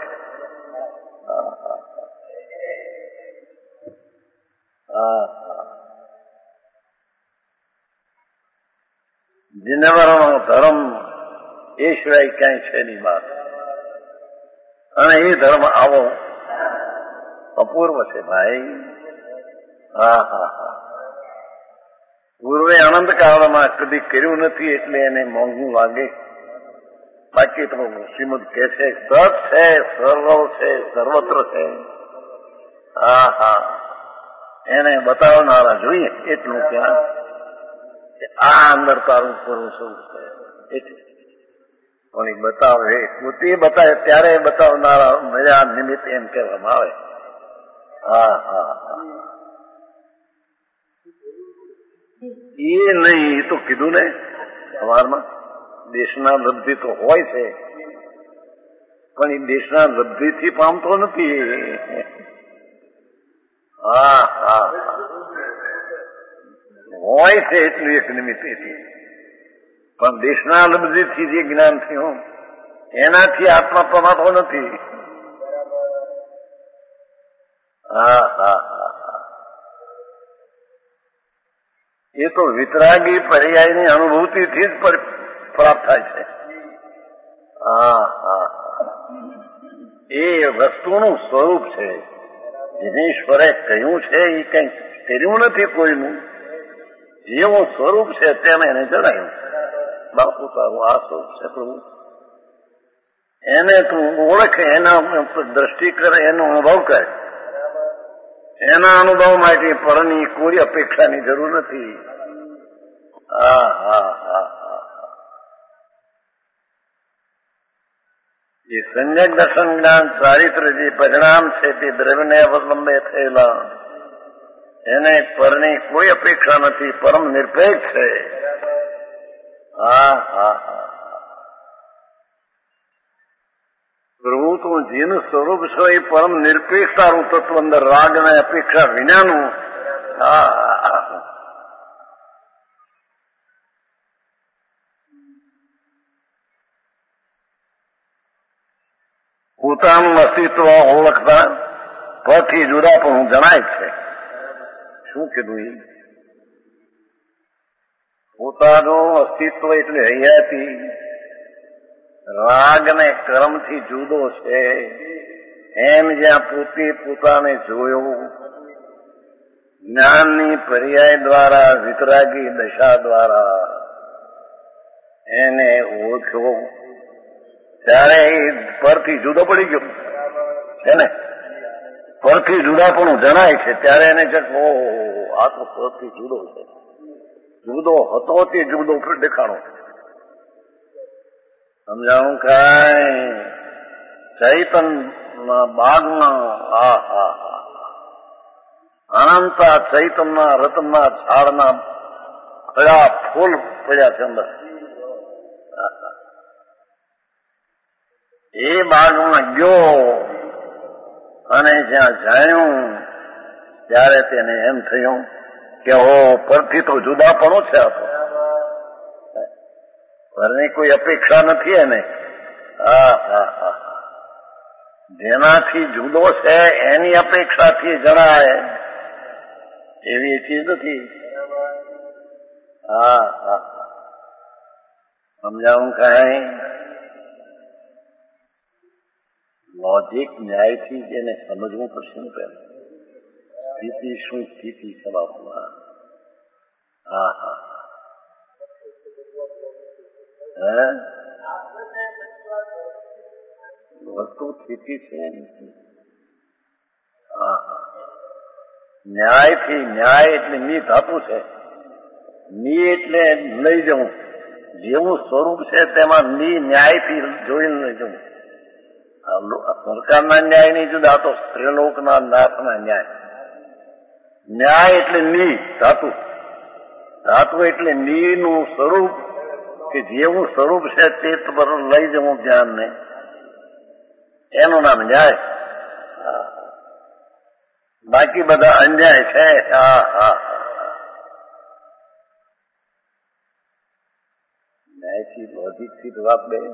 જીનેવરનો ધર્મ એ સિવાય ક્યાંય છે નહીં વાત અને એ ધર્મ આવો અપૂર્વ છે ભાઈ હા હા હા પૂર્વે અનંત કાળમાં કદી કર્યું નથી એટલે એને મોંઘું લાગે બાકી તો શ્રીમદ કે છે સત છે સર્વ છે સર્વત્ર છે હા હા એને બતાવનારા જોઈએ એટલું ક્યાં આ અંદર તારું પૂરું શું એટલે કોની બતાવે પોતે બતાવે ત્યારે બતાવનારા મજા નિમિત્ત એમ કહેવામાં આવે હા હા હા એ નહીં એ તો કીધું ને સવારમાં દેશના લબ્ધિ તો હોય છે પણ એ દેશના લબ્ધિથી પામતો નથી હા હા હોય છે એટલું એક નિમિત્તથી પણ દેશના લબ્ધિથી જે જ્ઞાન થયું એનાથી આત્મા પમાતો નથી હા હા હા એ તો વિતરાગી પર્યાયની અનુભૂતિથી જ પ્રાપ્ત થાય છે હા હા એ વસ્તુનું સ્વરૂપ છે જીનેશ્વરે કહ્યું છે એ કંઈ કર્યું નથી કોઈનું જેવું સ્વરૂપ છે તેને એને જણાયું બાપુ તારું આ સ્વરૂપ છે પ્રભુ એને તું ઓળખે એના દ્રષ્ટિ કરે એનો અનુભવ કરે એના અનુભવ માટે પરની કોઈ અપેક્ષાની જરૂર નથી હા હા હા હા એ સંજ્ઞક દર્શન જ્ઞાન ચારિત્ર જે પરિણામ છે તે દ્રવ્યને અવલંબે થયેલા એને પરની કોઈ અપેક્ષા નથી પરમ નિરપેક્ષ છે હા હા હા પ્રભુ તું જેનું સ્વરૂપ છો એ પરમ નિરપેક્ષ તારું તત્વ અંદર રાગ ને અપેક્ષા વિનાનું પોતાનું અસ્તિત્વ ઓળખતા પરથી જુદાપણું જણાય છે. શું કીધું એ? પોતાનું અસ્તિત્વ એટલે હૈયાથી રાગ ને કર્મથી જુદો છે. એમ જ્યાં પોતે પોતાને જોયો, જ્ઞાનની પર્યાય દ્વારા, વિતરાગી દશા દ્વારા એને ઓળખ્યો, ત્યારે એ પરથી જુદો પડી ગયો છે ને. પરથી જુદાપણું જણાય છે ત્યારે એને છે આ તો પરથી જુદો છે. જુદો હતો તે જુદો દેખાણો. સમજાણું કાંઈ? ચૈતન બાગના અનંતા ચૈતનના રતનના ઝાડના કયા ફૂલ પડ્યા છે અંદર. એ બાગમાં ગયો અને જ્યાં જાણ્યું ત્યારે તેને એમ થયું કે પરથી તો જુદાપણો છે. આ તો પરની કોઈ અપેક્ષા નથી એને. જેનાથી જુદો છે એની અપેક્ષાથી જણાય એવી ચીજ નથી. સમજાવું કાંઈ? લોજિક ન્યાયથી જેને સમજવું પડશે ને પહેલા. સ્થિતિ શું સ્થિતિ સ્વભાવમાં. વસ્તુ સ્થિતિ છે. ન્યાયથી, ન્યાય એટલે ની ધાતુ છે. ની એટલે લઈ જવું. જેવું સ્વરૂપ છે તેમાં ની ન્યાયથી જોઈને લઈ જવું. સરકારના ન્યાય નહીં જુદા, તો સ્ત્રીલોકના નાથના ન્યાય. ન્યાય એટલે ની ધાતુ. ધાતુ એટલે ની નું સ્વરૂપ, કે જેવું સ્વરૂપ છે તે પર લઈ જવું જ્ઞાનને, એનું નામ ન્યાય. બાકી બધા અન્યાય છે. ન્યાયથી લોજિકથી તો વાત બે.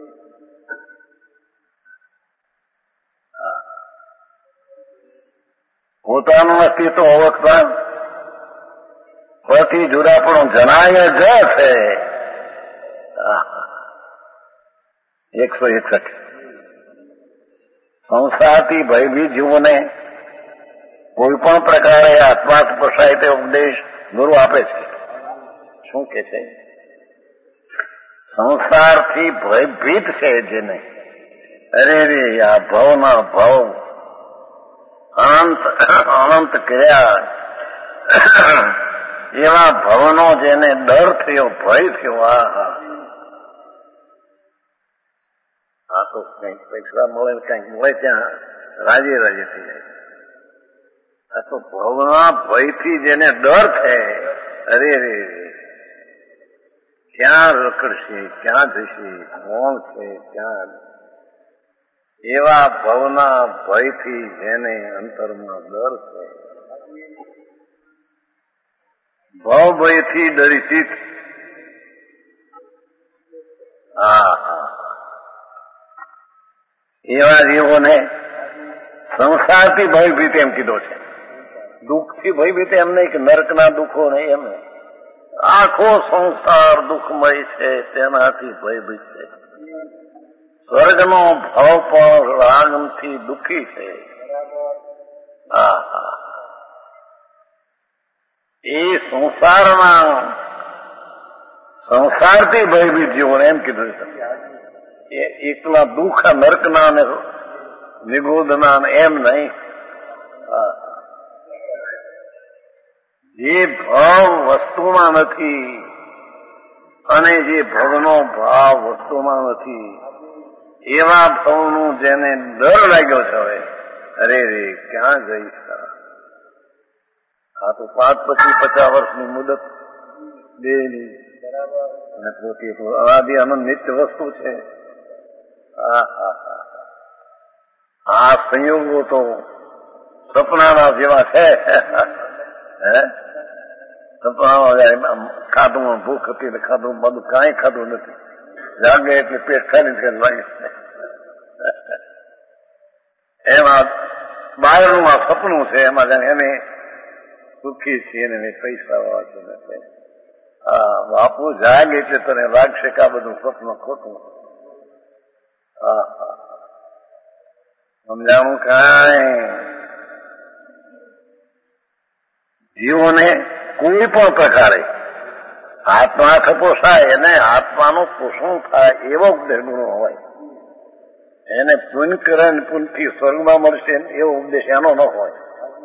પોતાનું અસ્તિત્વ ઓળખતા પરથી જુદાપણું જણાય જ છે. 161. સંસારથી ભયભીત જીવોને કોઈ પણ પ્રકારે આત્મા પોષાય તે ઉપદેશ ગુરુ આપે છે. શું કે છે? સંસારથી ભયભીત છે જેને, અરે રે આ ભવના ભવ અનંત કર્યા, એવા ભવનો જેને ડર થયો, ભય થયો, આ તો કંઈક પૈસા મળે, કંઈક મળે ત્યાં રાજી રાજી થઈ જાય. આ તો ભવના ભયથી જેને ડર છે, અરે રે ક્યાં રખડશે, ક્યાં જશે, કોણ છે, ક્યાં, એવા ભવના ભયથી જેને અંતરમાં ડર છે. ભવ ભયથી ડરી ચિત. એવા જીવોને સંસારથી ભયભીત એમ કીધો છે. દુઃખથી ભયભીત એમ નહીં કે નરકના દુઃખો નહીં, એમ આખો સંસાર દુઃખમય છે તેનાથી ભયભીત છે. સ્વર્ગનો ભાવ પણ રાગથી દુઃખી છે. એ સંસારથી ભયભીત જીવોને એમ કીધું છે. એ એકલા દુઃખ નરકના ને નિગોદના એમ નહીં. જે ભાવ વસ્તુમાં નથી અને જે ભવનો ભાવ વસ્તુમાં નથી, એવા ભવનું જેને ડર લાગ્યો છે, હવે અરે રે ક્યાં જઈશ. આ તો 5 પછી 50 વર્ષની મુદત બેની, અને પોતે તો અનાદિ અનંત નિત્ય વસ્તુ છે. આ સંયોગો તો સપનાના જેવા છે. સપનામાં ખાધું, ભૂખ હતી ખાધું, બધું કાંઈ ખાધું નથી. જાગે એટલે પેટ ખાલી લાગે. એમાં બાય બજારનું આ સપનું છે, એમાં જાણે અમે સુખી છીએ ને પૈસા વાળા છે. હા, બાપુ જાગ એટલે તને લાગશે કે આ બધું સપનું ખોટું. હા હા, સમજાણું કાંઈ? જીવોને કોઈ પણ પ્રકારે આત્માથી પોષાય અને આત્માનું પોષણ થાય એવો ઉપદેશ ગુણો હોય. એને પુણ્ય કરે ને પુણ્યથી સ્વર્ગમાં મળશે એવો ઉપદેશ એનો ન હોય.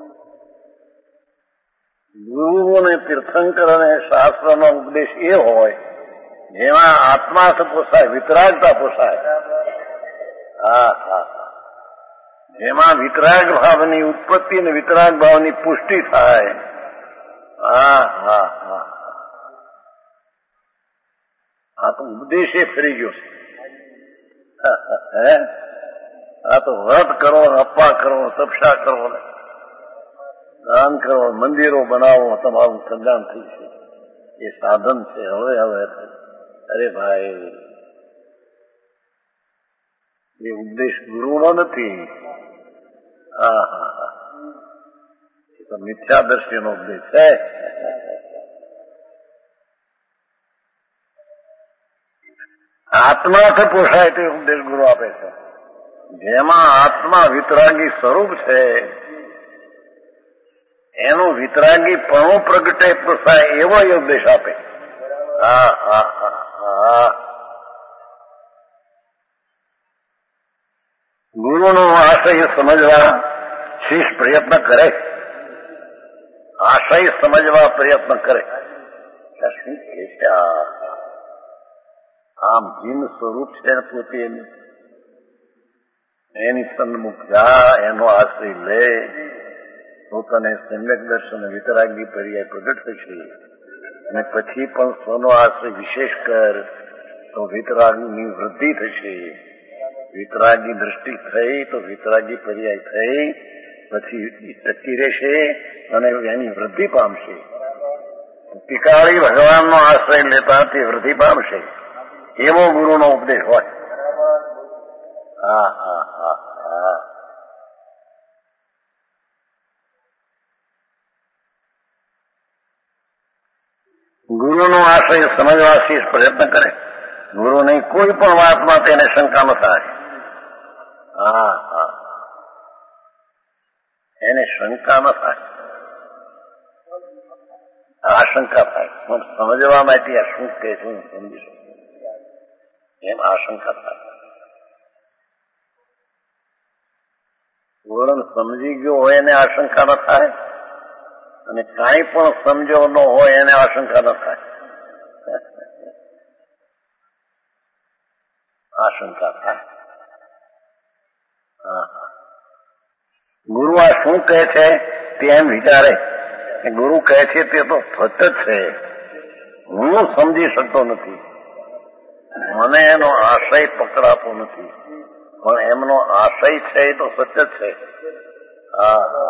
ગુરુઓને તીર્થંકર અને શાસ્ત્રનો ઉપદેશ એ હોય જેમાં આત્માથી પોષાય, વિતરાગતા પોષાય. હા હા, જેમાં વિતરાગ ભાવની ઉત્પત્તિ અને વિતરાગ ભાવની પુષ્ટિ થાય. હા હા હા, આ તો ઉપદેશ એ ફરી ગયો છે. આ તો વ્રત કરો, અપ્પા કરો, તપસ્યા કરો, દાન કરો, મંદિરો બનાવો, તમારું કલ્યાણ થઈ છે. એ સાધન છે. હવે અરે ભાઈ, એ ઉપદેશ ગુરુનો નથી. હા હા હા, એ તો મિથ્યાદર્શીનો ઉપદેશ છે. આત્માથી પોષાય તે ઉપદેશ ગુરુ આપે છે. જેમાં આત્મા વિતરાગી સ્વરૂપ છે એનું વિતરાગી પણ પ્રગટે પોષાય એવો ઉપદેશ આપે. હા હા હા હા, ગુરુનો આશય સમજવા શિષ્ય પ્રયત્ન કરે, આશય સમજવા પ્રયત્ન કરે. શું કે છે આમ જીન સ્વરૂપ છે પોતે, એની સન્મુખ જા, એનો આશ્રય લે તો તને સમ્યક દર્શન વિતરાગી પર્યાય પ્રગટ થશે. અને પછી પણ સ્વનો આશ્રય વિશેષ કર તો વિતરાગની વૃદ્ધિ થશે. વિતરાગી દ્રષ્ટિ થઈ તો વિતરાગી પર્યાય થઈ, પછી ટકી રહેશે અને એની વૃદ્ધિ પામશે. પિકાળી ભગવાનનો આશ્રય લેતા તે વૃદ્ધિ પામશે એવો ગુરુનો ઉપદેશ હોય. હા હા હા હા, ગુરુનો આશ્રય સમજવા શીશ પ્રયત્ન કરે. ગુરુની કોઈ પણ વાતમાં તેને શંકા ન થાય. હા હા, એને શંકા ન થાય, આશંકા થાય. પણ સમજવા માટે આ શું કહે છે હું સમજી શકું એમ આશંકા થાય. પૂર્ણ સમજી ગયો હોય એને આશંકા ન થાય, અને કાંઈ પણ સમજો ન હોય એને આશંકા ન થાય. આશંકા થાય. ગુરુ આ શું કહે છે તે એમ વિચારે. ગુરુ કહે છે તે તો સતત છે, હું સમજી શકતો નથી, મને એનો આશય પકડાતો નથી, પણ એમનો આશય છે એ તો સતત છે. હા હા,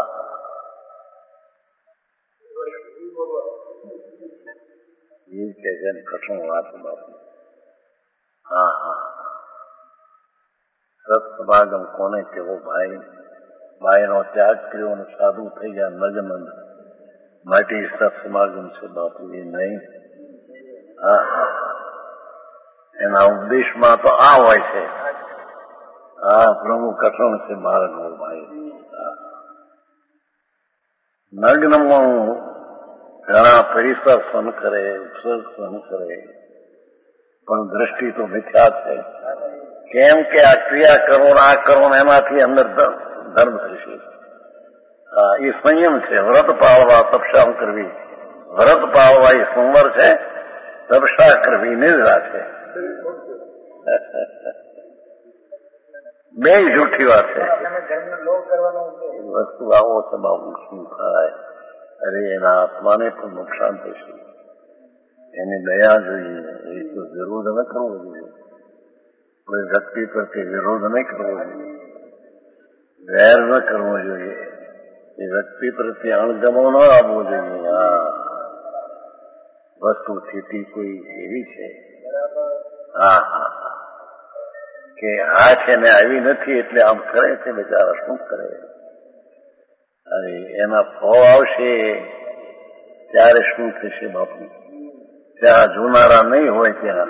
એ કે છે ને કઠણ વાત બાપુ. હા હા, સત્સમાગમ કોને કેવો ભાઈ? ભાઈનો ત્યાગ કર્યો અને સાધુ થઈ ગયા નજમંદ, માટે સત્સમાગમ છે બાપુ એ નહીં. હા હા, એના ઉપદેશમાં તો આ હોય છે. હા, પ્રભુ કઠણ છે બાળકો ભાઈ. નગ્નમાં ઘણા પરિસર સહન કરે, ઉપસર્ગ સહન કરે, પણ દ્રષ્ટિ તો મિથ્યા છે. કેમ કે આ ક્રિયા કરો આ કરો એમાંથી અંદર ધર્મ થશે. એ સંયમ છે. વ્રત પાળવા, તપસ્યા કરવી. વ્રત પાળવા એ સંવર છે, તપસ્યા કરવી નિદ્રા છે. બે જૂઠી વાત છે. વસ્તુ આવો છે બાબુ, શું થાય? અરે એના આત્માને પણ નુકસાન થશે. એની દયા જોઈએ, એ તો વિરોધ ન કરવો જોઈએ. કોઈ વ્યક્તિ પ્રત્યે વિરોધ નહીં કરવો જોઈએ, વેર ન કરવો જોઈએ, એ વ્યક્તિ પ્રત્યે અણગમો ન આપવો જોઈએ. હા, વસ્તુ સ્થિતિ કોઈ એવી છે હા હા કે આ છે ને આવી નથી એટલે આમ કરે છે બિચારા. શું કરે? એના ફળ આવશે ત્યારે શું થશે બાપુ? ત્યાં જોનારા નહીં હોય, ત્યાં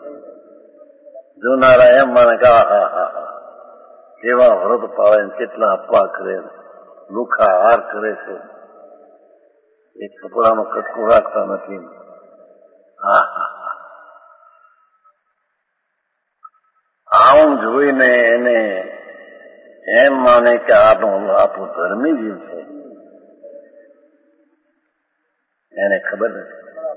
જોનારા એમ માને કે હા હા હા કેવા વ્રત પાળે, કેટલા અપવા કરે, લુખા હાર કરે છે, એ કપડાનો કટકો રાખતા નથી. હા હા આવું જોઈને એને એમ માને કે આપણો ધર્મી જીવ છે. એને ખબર નથી.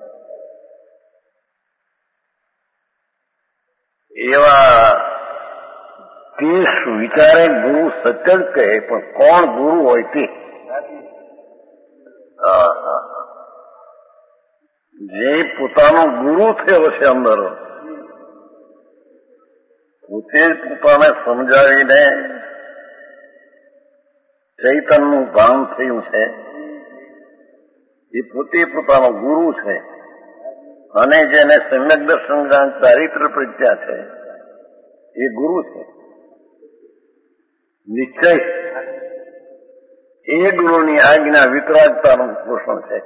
એવા તે વિચારે ગુરુ સત્ય જ કહે, પણ કોણ ગુરુ હોય તે? જે પોતાનો ગુરુ થયો છે અંદર, પોતે પોતાને સમજાવીને ચૈતનનું ભાન થયું છે, એ પોતે પોતાનો ગુરુ છે. અને જેને સમ્યક દર્શન જ્ઞાન ચારિત્ર પ્રજ્ઞા છે એ ગુરુ છે. નિશ્ચય એ ગુરુની આજ્ઞા વિતરાગતાનું પોષણ છે.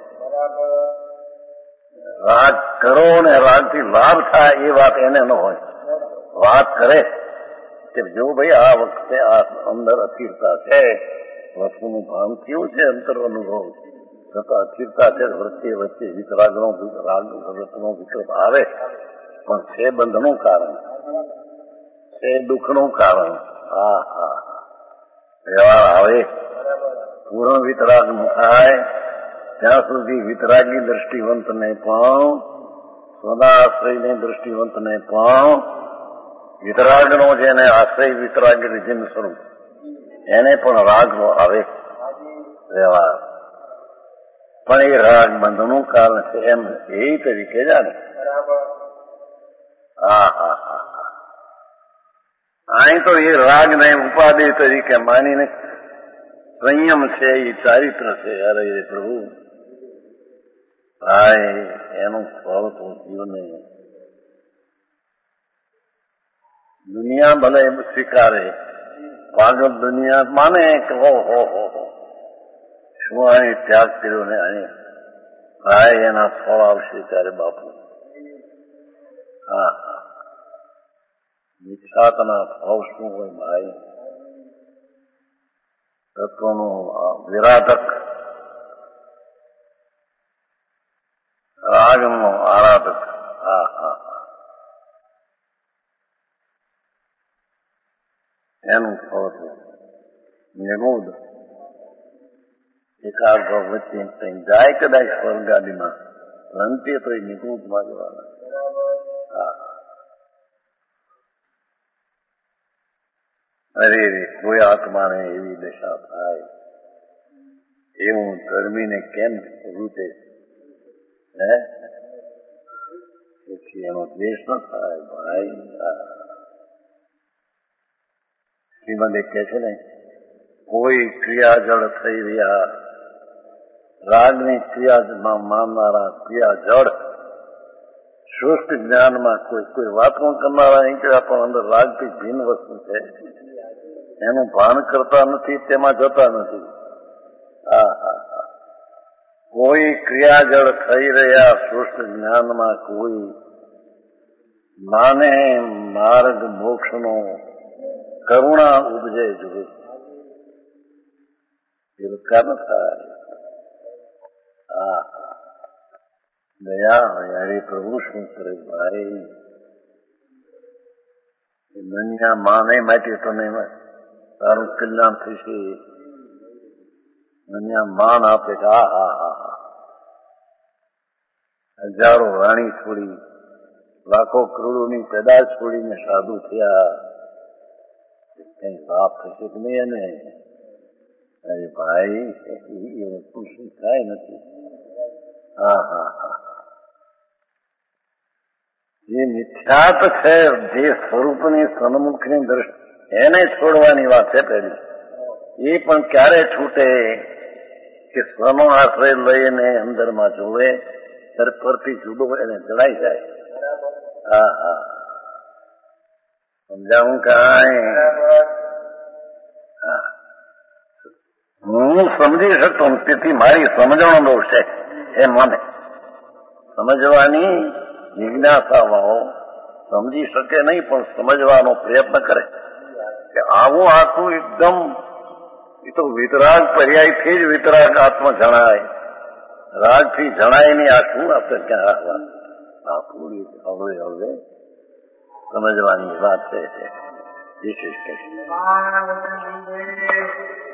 રાગ કરો ને રાગથી લાભ થાય એ વાત એને ન હોય. વાત કરે કે જો ભાઈ આ વખતે આ અંદર અસ્થિરતા છે, વસ્તુનું ભાન કેવું છે, અંતર અનુભવ છતાં અસ્થિરતા છે, વચ્ચે વચ્ચે વિતરાગનો રતનો વિકલ્પ આવે, પણ છે બંધનું કારણ, છે દુઃખનું કારણ. હા હા વ્યવહાર આવે પૂર્ણ વિતરાગ થાય ત્યાં સુધી વિતરાગી દ્રષ્ટિવંતને પણ, સદાશ્રયની દ્રષ્ટિવંતને પણ, વિતરાગનો જેને આશ્રય વિતરાગી રીજન સ્વરૂપ એને પણ રાગ આવે વ્યવહાર. પણ એ રાગ બંધનું કારણ છે એમ એ તરીકે જાણે. હા હા હા અહીં તો એ રાગને ઉપાધિ તરીકે માનીને સંયમ છે, એ ચારિત્ર છે. અરે પ્રભુ ભાઈ એનું ફળ તો જીવને દુનિયા ભલે સ્વીકારે, પાગલ દુનિયા માને કે હો શું અહીં ત્યાગ કર્યો ને અહીં, ભાઈ એના ફળ આવશે ત્યારે બાપુ. હા હા નિષ્ઠાતના ભાવ શું હોય ભાઈ? તત્વનું વિરાધક, રાગનો આરાધક. હા હા એનું ફળ છે નિર્મોદ. એકાદ ભાવ વચ્ચે કઈ જાય કદાચ સ્વર્ગાદીમાં, અંતે તો એ નિકૃતમાં જવાના. હા અરે કોઈ આત્માને એવી દશા થાય એવું ધર્મીને કેમ રૂચે? હે પછી એનો દ્વેષ ન થાય ભાઈ. શ્રીમદે કહે છે ને, કોઈ ક્રિયા જળ થઈ રહ્યા, રાગની ક્રિયામાં માનનારા ક્રિયા જળ, સૃષ્ટિ જ્ઞાનમાં કોઈ વાતમાં કરનારા નીકળ્યા પણ અંદર રાગથી ભિન્ન વસ્તુ છે, એનું ભાન કરતા નથી, તેમાં જતા નથી. હા હા હા કોઈ ક્રિયાજળ થઈ રહ્યા સૃષ્ટિ જ્ઞાનમાં, કોઈ માને માર્ગ મોક્ષનો કરુણા ઉપજે જોઈએ, તિરસ્કાર ન થાય. હા દયા હોય. અરે પ્રભુ શું કરે ભાઈ? દુનિયા માને માટે તને તારું કલ્યાણ થશે. દુનિયા માન આપે કે હા હા હા હજારો રાણી છોડી, લાખો કરોડોની પેદાશ છોડીને સાધુ થયા, કઈ લાભ થશે કે નહીં એને? અરે ભાઈ એ વસ્તુ શું થાય નથી. હા હા હા જે મિથ્યાત છે, જે સ્વરૂપની સન્મુખની દ્રષ્ટિ, એને છોડવાની વાત છે પેલી. એ પણ ક્યારે છૂટે કે સ્વનો આશ્રય લઈને અંદરમાં જોવે, ત્યારે પરથી જુદો એને જણાઈ જાય. હા હા સમજાવું કાંઈ? હું સમજી શકતો તેથી મારી સમજણનો દોષ છે એ માને. સમજવાની જિજ્ઞાસાવાળો સમજી શકે નહીં પણ સમજવાનો પ્રયત્ન કરે કે આવું આખું એકદમ એ તો વિતરાગ પર્યાયથી જ વિતરાગ આત્મ જણાય, રાગથી જણાય નહીં. આ શું આપણે ક્યાં આ પૂરી હવે સમજવાની વાત છે. વિશેષ